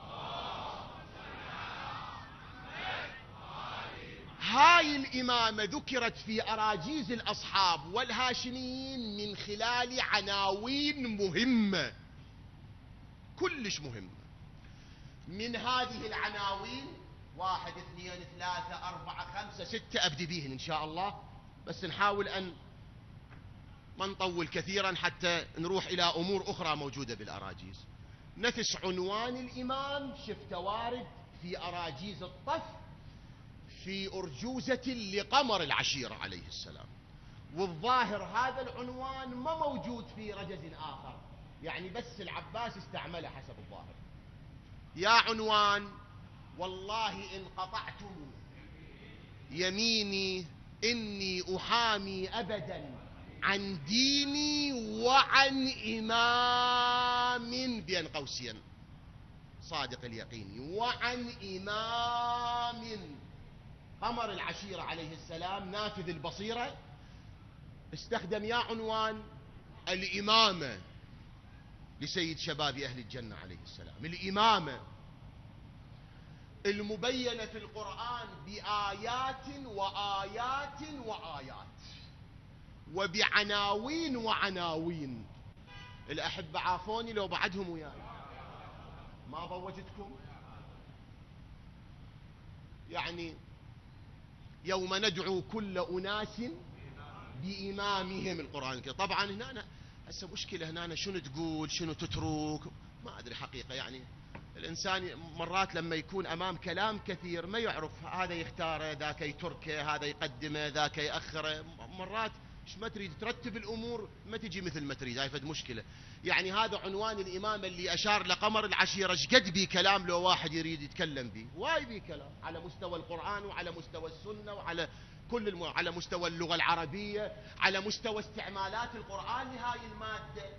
هاي الإمامة ذكرت في أراجيز الأصحاب والهاشميين من خلال عناوين مهمة، كلش مهمة. من هذه العناوين 1 2 3 4 5 6 أبدي بيهن إن شاء الله، بس نحاول أن ما نطول كثيرا حتى نروح إلى أمور أخرى موجودة بالأراجيز. نفس عنوان الإمام شفت وارد في أراجيز الطف في أرجوزة لقمر العشيرة عليه السلام، والظاهر هذا العنوان ما موجود في رجز آخر، يعني بس العباس استعمله حسب الظاهر. يا عنوان والله إن قطعتم يميني إني أحامي أبدا عن ديني وعن إمام، بين قوسين صادق اليقين، وعن إمام قمر العشيرة عليه السلام نافذ البصيرة. استخدم يا عنوان الإمامة لسيد شباب أهل الجنة عليه السلام، الإمامة المبينة في القرآن بآيات وآيات وآيات وبعناوين وعناوين. الأحبة عافوني لو بعدهم وياي ما ضوجتكم، يعني يوم ندعو كل أناس بإمامهم القرآن. طبعا هنا هسه مشكلة، هنا شنو تقول شنو تترك ما أدري حقيقة. يعني الإنسان مرات لما يكون أمام كلام كثير ما يعرف هذا يختاره، ذاك يتركه، هذا يقدمه، ذاك يأخره. مرات ما تريد ترتب الأمور ما تجي مثل ما تريد، هاي فد مشكلة. يعني هذا عنوان الإمام اللي أشار لقمر العشيرة، شقد بي كلام لو واحد يريد يتكلم به، واي بي كلام على مستوى القرآن وعلى مستوى السنة وعلى كل على مستوى اللغة العربية، على مستوى استعمالات القرآن لهاي المادة.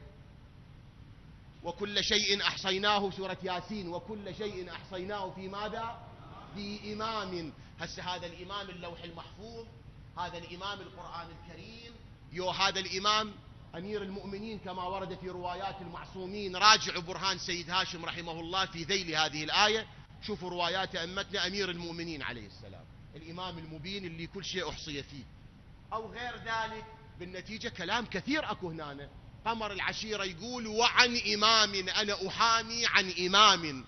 وكل شيء أحصيناه، سورة ياسين، وكل شيء أحصيناه في ماذا؟ في إمام. هسه هذا الإمام اللوح المحفوظ، هذا الإمام القرآن الكريم، هذا الإمام أمير المؤمنين كما ورد في روايات المعصومين. راجعوا برهان سيد هاشم رحمه الله في ذيل هذه الآية، شوفوا روايات أئمتنا. أمير المؤمنين عليه السلام، الإمام المبين اللي كل شيء أحصي فيه، أو غير ذلك. بالنتيجة كلام كثير أكو هنا. قمر العشيرة يقول: وعن إمام، أنا أحامي عن إمام.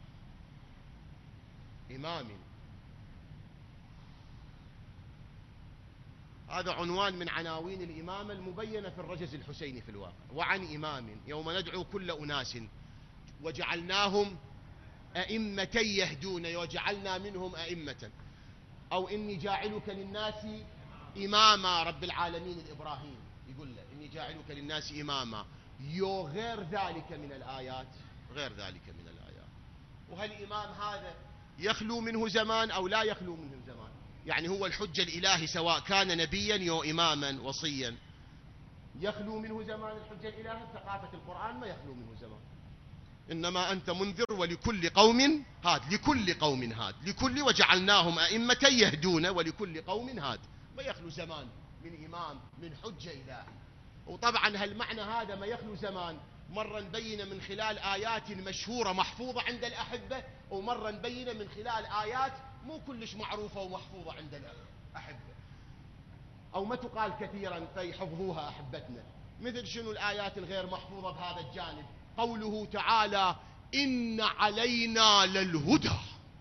هذا عنوان من عناوين الإمامة المبينة في الرجز الحسيني في الواقع. وعن إمام يوم ندعو كل أناس وجعلناهم أئمة يهدون، وجعلنا منهم أئمة، أو إني جاعلك للناس إماما. رب العالمين الإبراهيم يقول له: إني جاعلك للناس إماما. غير ذلك من الآيات، غير ذلك من الآيات. وهالإمام هذا يخلو منه زمان أو لا يخلو منه زمان، يعني هو الحجة الإلهي سواء كان نبيا أو إماما وصيا، يخلو منه زمان الحجة الإلهي. ثقافة القرآن ما يخلو منه زمان. إنما أنت منذر ولكل قوم هاد، لكل قوم هاد، لكل وجعلناهم أئمة يهدون، ولكل قوم هاد. ما يخلو زمان من إمام، من حجة إلهي. وطبعا هالمعنى هذا ما يخلو زمان مرة نبينه من خلال آيات مشهورة محفوظة عند الأحبة، ومرة نبينه من خلال آيات مو كلش معروفة ومحفوظة عند الأحبة، أو ما تقال كثيرا فيحفظوها أحبتنا. مثل شنو الآيات الغير محفوظة بهذا الجانب؟ قوله تعالى: إن علينا للهدى.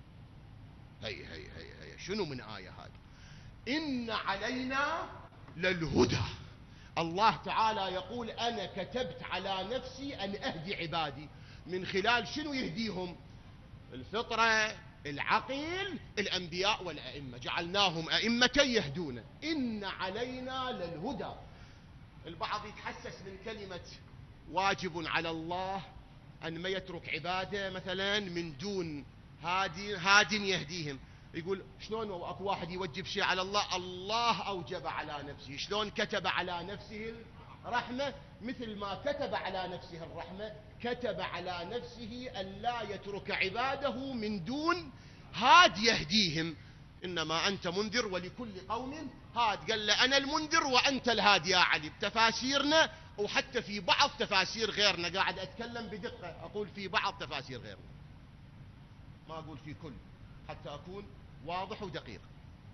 هي شنو من آية هذه؟ إن علينا للهدى. الله تعالى يقول: أنا كتبت على نفسي أن أهدي عبادي. من خلال شنو يهديهم؟ الفطرة، العقل، الأنبياء والأئمة. جعلناهم أئمة يهدون. إن علينا للهدى. البعض يتحسس من كلمة واجب على الله أن ما يترك عبادة مثلا من دون هاد يهديهم. يقول: شلون اكو واحد يوجب شيء على الله؟ الله أوجب على نفسه. شلون؟ كتب على نفسه الرحمة. مثل ما كتب على نفسه الرحمة، كتب على نفسه أن لا يترك عباده من دون هاد يهديهم. إنما أنت منذر ولكل قوم هاد. قال له: أنا المنذر وأنت الهاد يا علي. بتفاسيرنا، وحتى في بعض تفاسير غيرنا، قاعد أتكلم بدقة، أقول في بعض تفاسير غيرنا، ما أقول في كل، حتى أكون واضح ودقيق.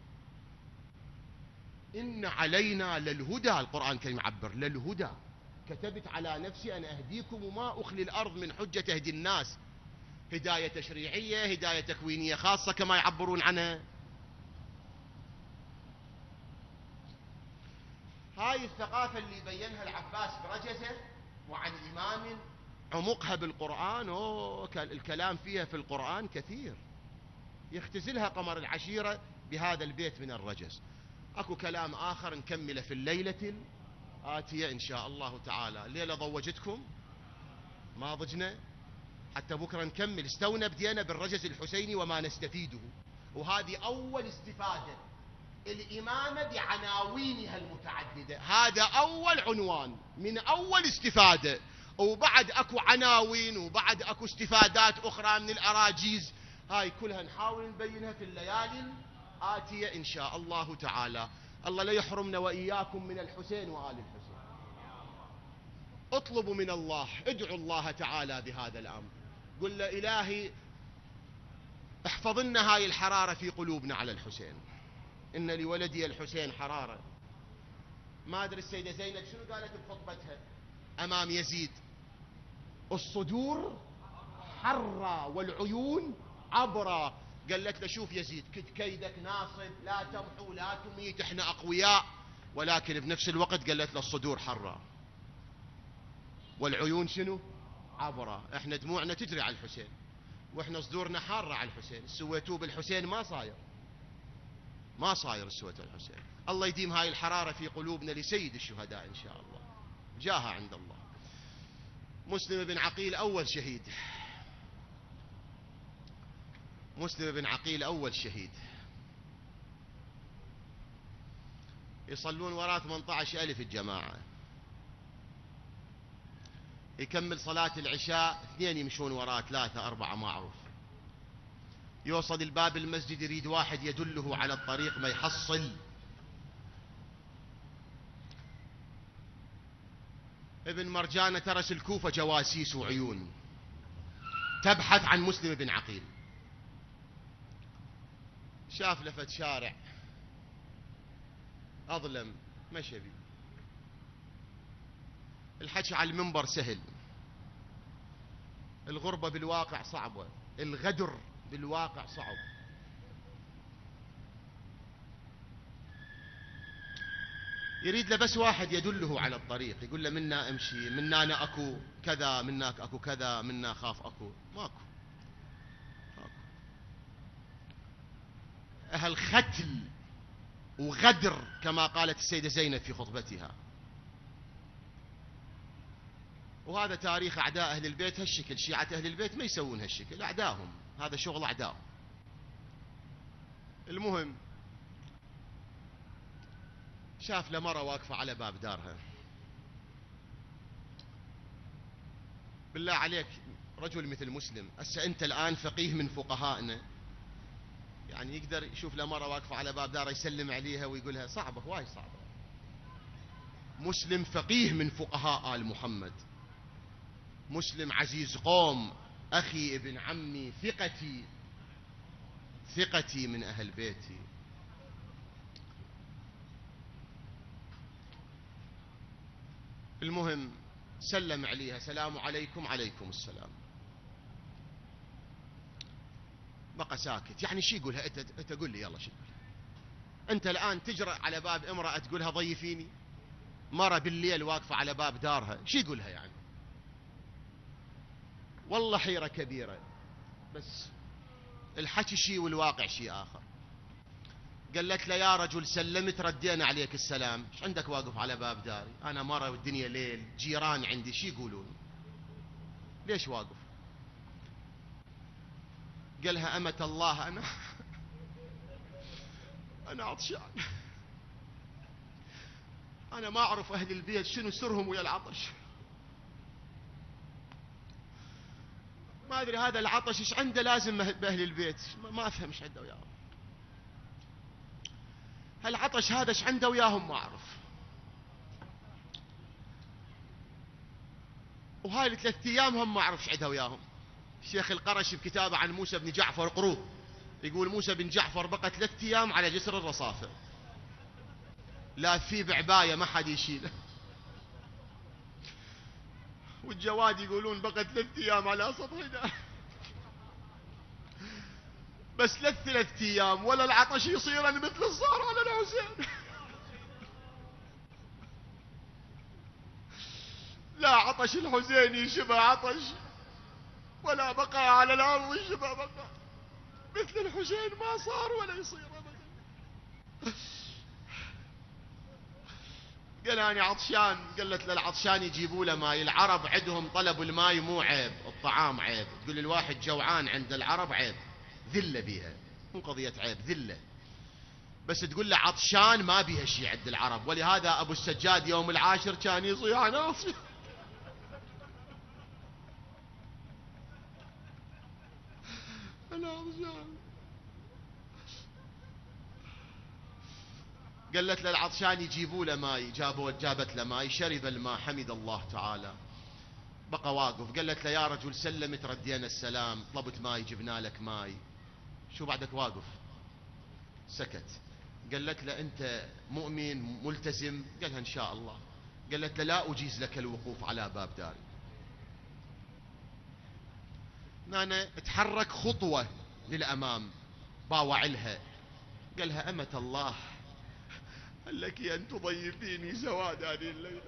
إن علينا للهدى. القرآن الكريم عبر للهدى. كتبت على نفسي أن أهديكم وما أخلي الأرض من حجة تهدي الناس. هداية تشريعية، هداية تكوينية خاصة كما يعبرون عنها. هاي الثقافة اللي بينها العباس برجزة وعن إمام، عمقها بالقرآن. الكلام فيها في القرآن كثير. يختزلها قمر العشيرة بهذا البيت من الرجز. أكو كلام آخر نكمله في الليلة الآتية إن شاء الله تعالى. الليلة ضوجتكم ما ضجنا، حتى بكرة نكمل. استونا بدينا بالرجز الحسيني وما نستفيده. وهذه أول استفادة، الإمامة بعناوينها المتعددة. هذا أول عنوان من أول استفادة، وبعد أكو عناوين، وبعد أكو استفادات أخرى من الأراجيز. هاي كلها نحاول نبينها في الليالي الآتية إن شاء الله تعالى. الله لا يحرمنا وإياكم من الحسين وآل الحسين. اطلبوا من الله، ادعوا الله تعالى بهذا الأمر. قل له: إلهي احفظ لنا هاي الحرارة في قلوبنا على الحسين. إن لولدي الحسين حرارة. ما أدري السيدة زينب شنو قالت بخطبتها أمام يزيد: الصدور حرة والعيون عبرة. قالت له: شوف يزيد، كيدك ناصب، لا تمحو لا تميت، احنا أقوياء، ولكن بنفس الوقت قالت له: الصدور حرة والعيون شنو؟ عبرة. احنا دموعنا تجري على الحسين، واحنا صدورنا حارة على الحسين. سويتوه بالحسين ما صاير، ما صاير سويته الحسين. الله يديم هاي الحرارة في قلوبنا لسيد الشهداء إن شاء الله، جاها عند الله. مسلم بن عقيل أول شهيد، مسلم بن عقيل أول شهيد. يصلون وراء 18,000 الجماعة. يكمل صلاة العشاء 2 يمشون وراء 3 4 ما أعرف. يوصل الباب المسجد يريد واحد يدله على الطريق ما يحصل. ابن مرجانة ترس الكوفة جواسيس وعيون تبحث عن مسلم بن عقيل. شاف لفت شارع أظلم مشى بي. الحكي على المنبر سهل، الغربة بالواقع صعبة، الغدر بالواقع صعب. يريد له بس واحد يدله على الطريق، يقول له منا امشي، منا أنا أكو كذا، مناك أكو كذا، منا خاف أكو ماكو. أهل ختل وغدر كما قالت السيدة زينب في خطبتها. وهذا تاريخ أعداء أهل البيت هالشكل. شيعة أهل البيت ما يسوون هالشكل، أعداهم، هذا شغل أعداء. المهم شاف له مرة واقفة على باب دارها. بالله عليك رجل مثل مسلم، هسه أنت الآن فقيه من فقهائنا، يعني يقدر يشوف له مرة واقفة على باب دارها يسلم عليها ويقولها؟ صعبة، هواي صعبة. مسلم فقيه من فقهاء آل محمد، مسلم عزيز قوم، أخي ابن عمي، ثقتي ثقتي من أهل بيتي. المهم سلم عليها، سلام عليكم. عليكم السلام. بقى ساكت. يعني شي يقولها؟ انت قول لي يلا شي يقولها؟ انت الآن تجرأ على باب امرأة تقولها ضيفيني؟ مرة بالليل واقفة على باب دارها، شي يقولها يعني؟ والله حيرة كبيرة. بس الحكي شي والواقع شي آخر. قالت له يا رجل سلمت ردينا عليك السلام، ايش عندك واقف على باب داري؟ انا مرة والدنيا ليل، جيران عندي، شي يقولون؟ ليش واقف؟ قالها أمة الله أنا عطشان، أنا ما أعرف أهل البيت شنو سرهم ويا العطش، ما أدري هذا العطش إيش عنده لازم بأهل البيت، ما أفهم إيش عنده وياهم، هالعطش هذا إيش عنده وياهم ما أعرف. وهاي ال3 أيام هم ما أعرف إيش عنده وياهم. الشيخ القرش بكتابه عن موسى بن جعفر قروه يقول موسى بن جعفر بقى 3 أيام على جسر الرصافة، لا في بعباية ما حد يشيله. والجواد يقولون بقى 3 أيام على سطحنا، بس 3 أيام ولا العطش يصير مثل الصار على الحسين. لا عطش الحسين يشبه عطش، ولا بقى على الأرض يشبه بقى، مثل الحسين ما صار ولا يصير أبدا. قال أنا عطشان. قالت للعطشان يجيبوا له ماي. العرب عندهم طلب الماي مو عيب، الطعام عيب. تقول الواحد جوعان عند العرب عيب، ذلة بيها، مو قضية عيب، ذلة. بس تقول له عطشان ما بيها شيء عند العرب. ولهذا أبو السجاد يوم العاشر كان يصيح ناصي. أنا عطشان. قالت للعطشان يجيبوا له ماي، جابت له ماي، شرب الماء حمد الله تعالى، بقى واقف. قالت له يا رجل سلمت ردينا السلام، طلبت ماي جبنا لك ماي، شو بعدك واقف؟ سكت. قالت له أنت مؤمن ملتزم؟ قالها إن شاء الله. قالت له لا أجيز لك الوقوف على باب داري. أنا اتحرك خطوة للأمام باوعلها. قالها أمة الله هل لك أن تضيفيني سواد هذه الليلة،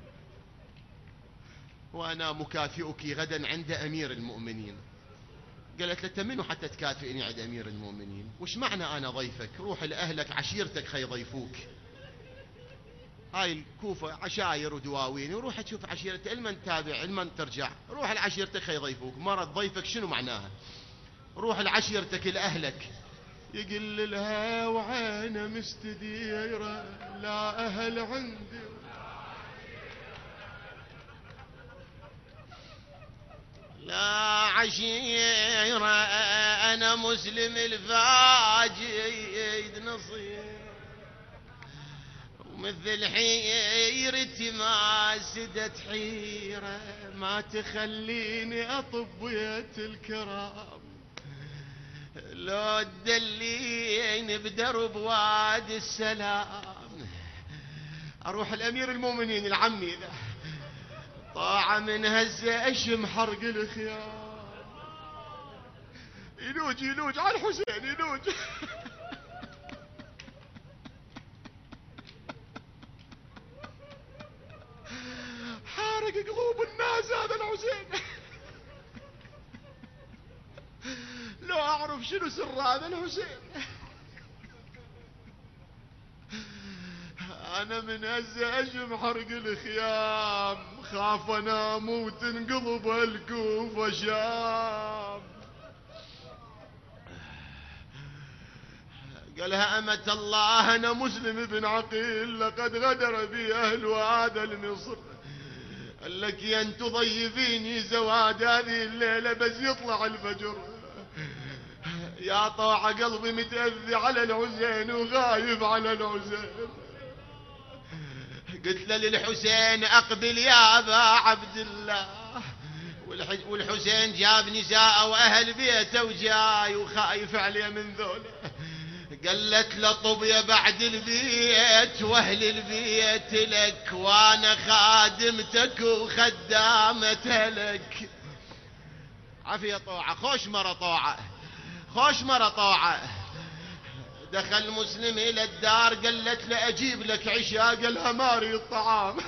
وأنا مكافئك غدا عند أمير المؤمنين. قالت له منو حتى تكافئني عند أمير المؤمنين؟ وش معنى أنا ضيفك؟ روح لأهلك عشيرتك خيضيفوك. هاي الكوفة عشاير ودواوين، وروح تشوف عشيرتك، المن تابع المن ترجع، روح لعشيرتك خيضيفوك. مرض ضيفك شنو معناها؟ روح لعشيرتك لأهلك. يقل لها وعينه مستديرة لا أهل عندي، لا عشيرة أنا مسلم الفاجد نصير، مثل حيرتي ما سدت حيرة، ما تخليني أطب بيت الكرام. لو تدلين بدرب وادي السلام، أروح الأمير المؤمنين العمي ذا، طاعة من هزة أشم حرق الخيام. يلوج على الحسين يلوج. حارق قلوب الناس هذا الحسين. لو أعرف شنو سر هذا الحسين. أنا من هزة أشم حرق الخيام، خاف أنام وتنقلب الكوفة شام. قالها أمة الله أنا مسلم بن عقيل، لقد غدر بي أهل هذا المصر. قال لك ين تضيفيني زواج هذه الليلة بس يطلع الفجر. يا طاعة قلبي متأذي على الحسين وغايب على الحسين. قلت له للحسين أقبل يا أبا عبد الله، والحسين جاب نساء وأهل بيته وجاي وخايف عليه من ذولا. قالت له طب يا بعد البيت واهل البيت لك، وانا خادمتك وخدامتها لك. عافية طوعة، خوش مرة طوعة، خوش مرة طوعة. دخل مسلم الى الدار، قالت له اجيب لك عشاء، قالها ماري الطعام.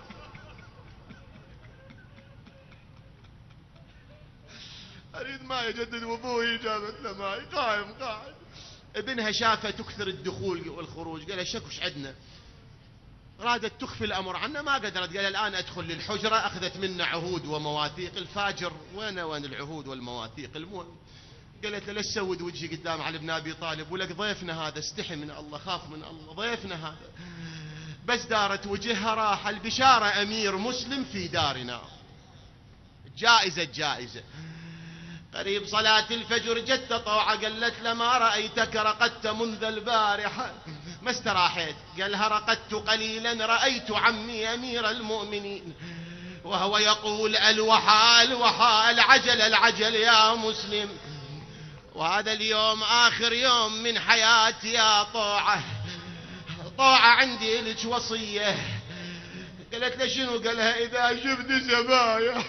اريد ماء يجدد وضوئي، جابت له ماء. قائم قاعد، ابنها شافه تكثر الدخول والخروج، قال شكو ايش عندنا؟ رادت تخفي الامر عنه، ما قدرت. قال الان ادخل للحجره، اخذت منا عهود ومواثيق. الفاجر وين العهود والمواثيق؟ المهم قالت له لا تسود وجهي قدام علي بن ابي طالب، ولك ضيفنا هذا، استحي من الله، خاف من الله، ضيفنا هذا. بس دارت وجهها راح. البشاره امير مسلم في دارنا، جائزه. قريب صلاة الفجر جت طوعة، قالت له ما رأيتك رقدت منذ البارحة، ما استراحيت. قالها رقدت قليلا، رأيت عمي أمير المؤمنين وهو يقول الوحى العجل يا مسلم. وهذا اليوم آخر يوم من حياتي يا طوعة. طوعة عندي لك وصية. قالت له شنو؟ قالها إذا شفت زبايا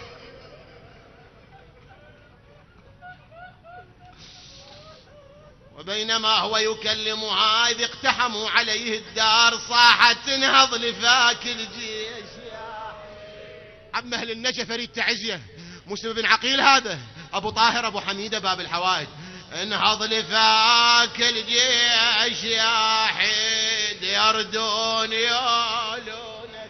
وبينما هو يكلمها إذ اقتحموا عليه الدار، صاحت انهض لفاك الجيش. عم أهل النجف أريد تعزية، مسلم بن عقيل هذا، أبو طاهر أبو حميدة باب الحوائج. انهض لفاك الجيش يا حيد، يردون يولونك،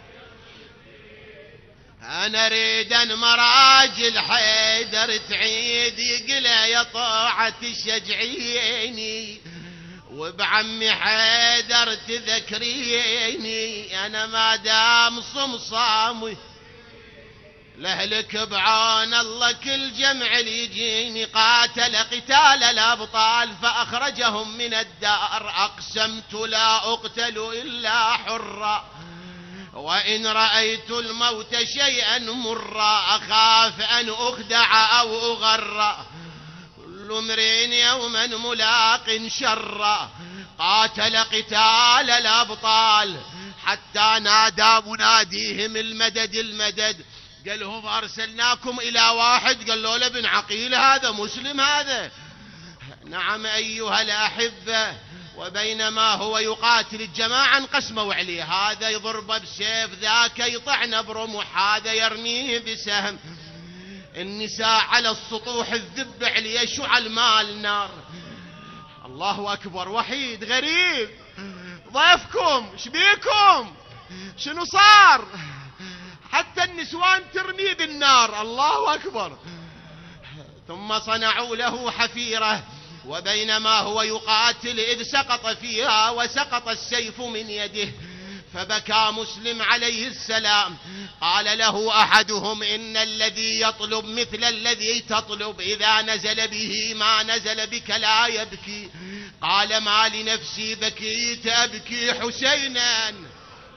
أنا أريد أن مراجل حيدر تعيد. يقله يا طاعة الشجعيني، وبعمي حيدر تذكريني، أنا ما دام صمصامي لهلك بعون الله كل جمع ليجيني. قاتل قتال الأبطال فأخرجهم من الدار، أقسمت لا أقتل إلا حرا، وإن رأيت الموت شيئا مرا، أخاف أن أخدع أو أغرى، كل امرئ يوما ملاق شرا. قاتل قتال الأبطال حتى نادى مناديهم المدد. قالهم أرسلناكم إلى واحد، قالوا له بن عقيل هذا، مسلم هذا. نعم أيها الأحبة. وبينما هو يقاتل الجماعة انقسموا عليه، هذا يضربه بسيف، ذاك يطعنه برمح، هذا يرميه بسهم. النساء على السطوح الذب عليه شعل مال نار. الله أكبر. وحيد غريب، ضيفكم شبيكم؟ شنو صار؟ حتى النسوان ترمي بالنار. الله أكبر. ثم صنعوا له حفيرة، وبينما هو يقاتل إذ سقط فيها وسقط السيف من يده، فبكى مسلم عليه السلام. قال له أحدهم إن الذي يطلب مثل الذي تطلب إذا نزل به ما نزل بك لا يبكي. قال ما لنفسي بكيت أبكي حسينا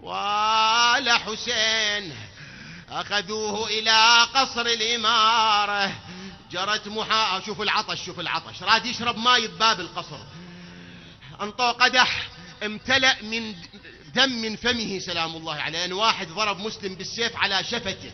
وآل حسين أخذوه إلى قصر الإمارة. جرت شوف العطش راد يشرب ماي بباب القصر. انطوا قدح امتلأ من دم من فمه سلام الله عليه، لأن واحد ضرب مسلم بالسيف على شفته.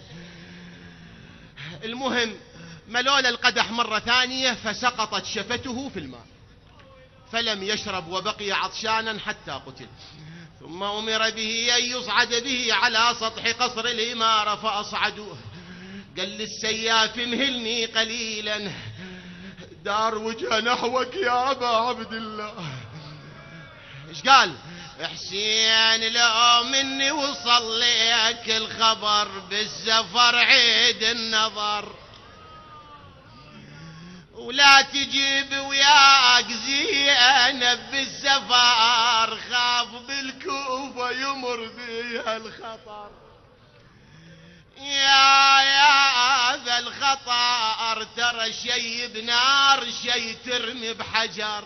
المهم ملول القدح مرة ثانية فسقطت شفته في الماء، فلم يشرب وبقي عطشانا حتى قتل. ثم أمر به أن يصعد به على سطح قصر الإمارة فأصعدوه. قال للسياف امهلني قليلا، دار وجه نحوك يا أبا عبد الله. ايش قال؟ حسين لو مني وصل لك الخبر بالسفر عيد النظر، ولا تجيب وياك زينب بالسفر، خاف بالكوفة يمر بيها الخطر. يا ذا الخطر ترى شي بنار شي ترمي بحجر.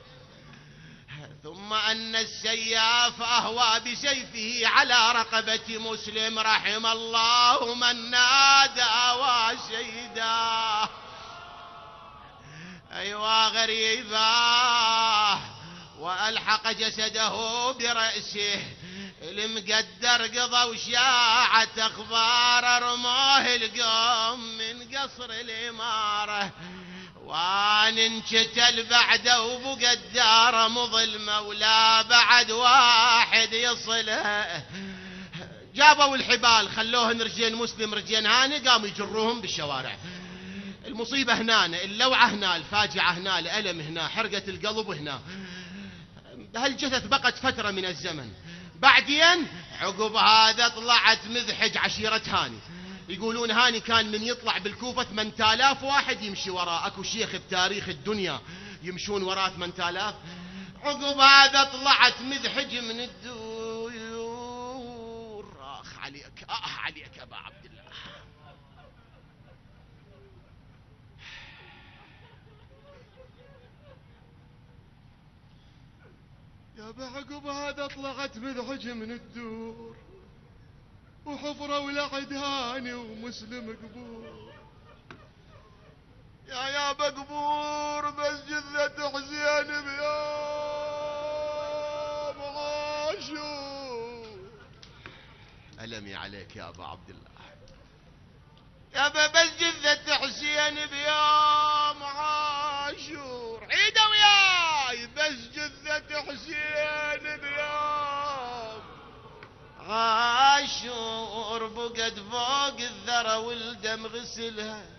ثم أن السياف أهوى بسيفه على رقبة مسلم، رحم الله من نادى وشيدا. أيوا غريبا، وألحق جسده برأسه. المقدر قضى وشاعت أخبار، رموه القوم من قصر الإمارة، وان انشتل بعده وبقى الدار مظلمة ولا بعد واحد يصله. جابوا الحبال خلوهن رجين مسلم رجين هاني، قاموا يجروهم بالشوارع. المصيبة هنا، اللوعة هنا، الفاجعة هنا، الألم هنا، حرقة القلب هنا. هالجثث بقت فترة من الزمن. بعدين عقب هذا طلعت مذحج عشيرة هاني. يقولون هاني كان من يطلع بالكوفة 8000 واحد يمشي وراء. اكو شيخ بتاريخ الدنيا يمشون وراء 8000؟ عقب هذا طلعت مذحج من الدور. عليك عليك ابا عبد الله. يا بعقب هذا طلعت مذحج من الدور، وحفرة ولعد هاني ومسلم قبور. يا بقبور بس جثة حسين بيوم عاشور. ألمي عليك يا أبا عبد الله. يا بس جثة حسين بيوم عاشور. عيدوا وياي، بس جثة حسين بيوم عاشور، بقت فوق الذرى والدم غسلها.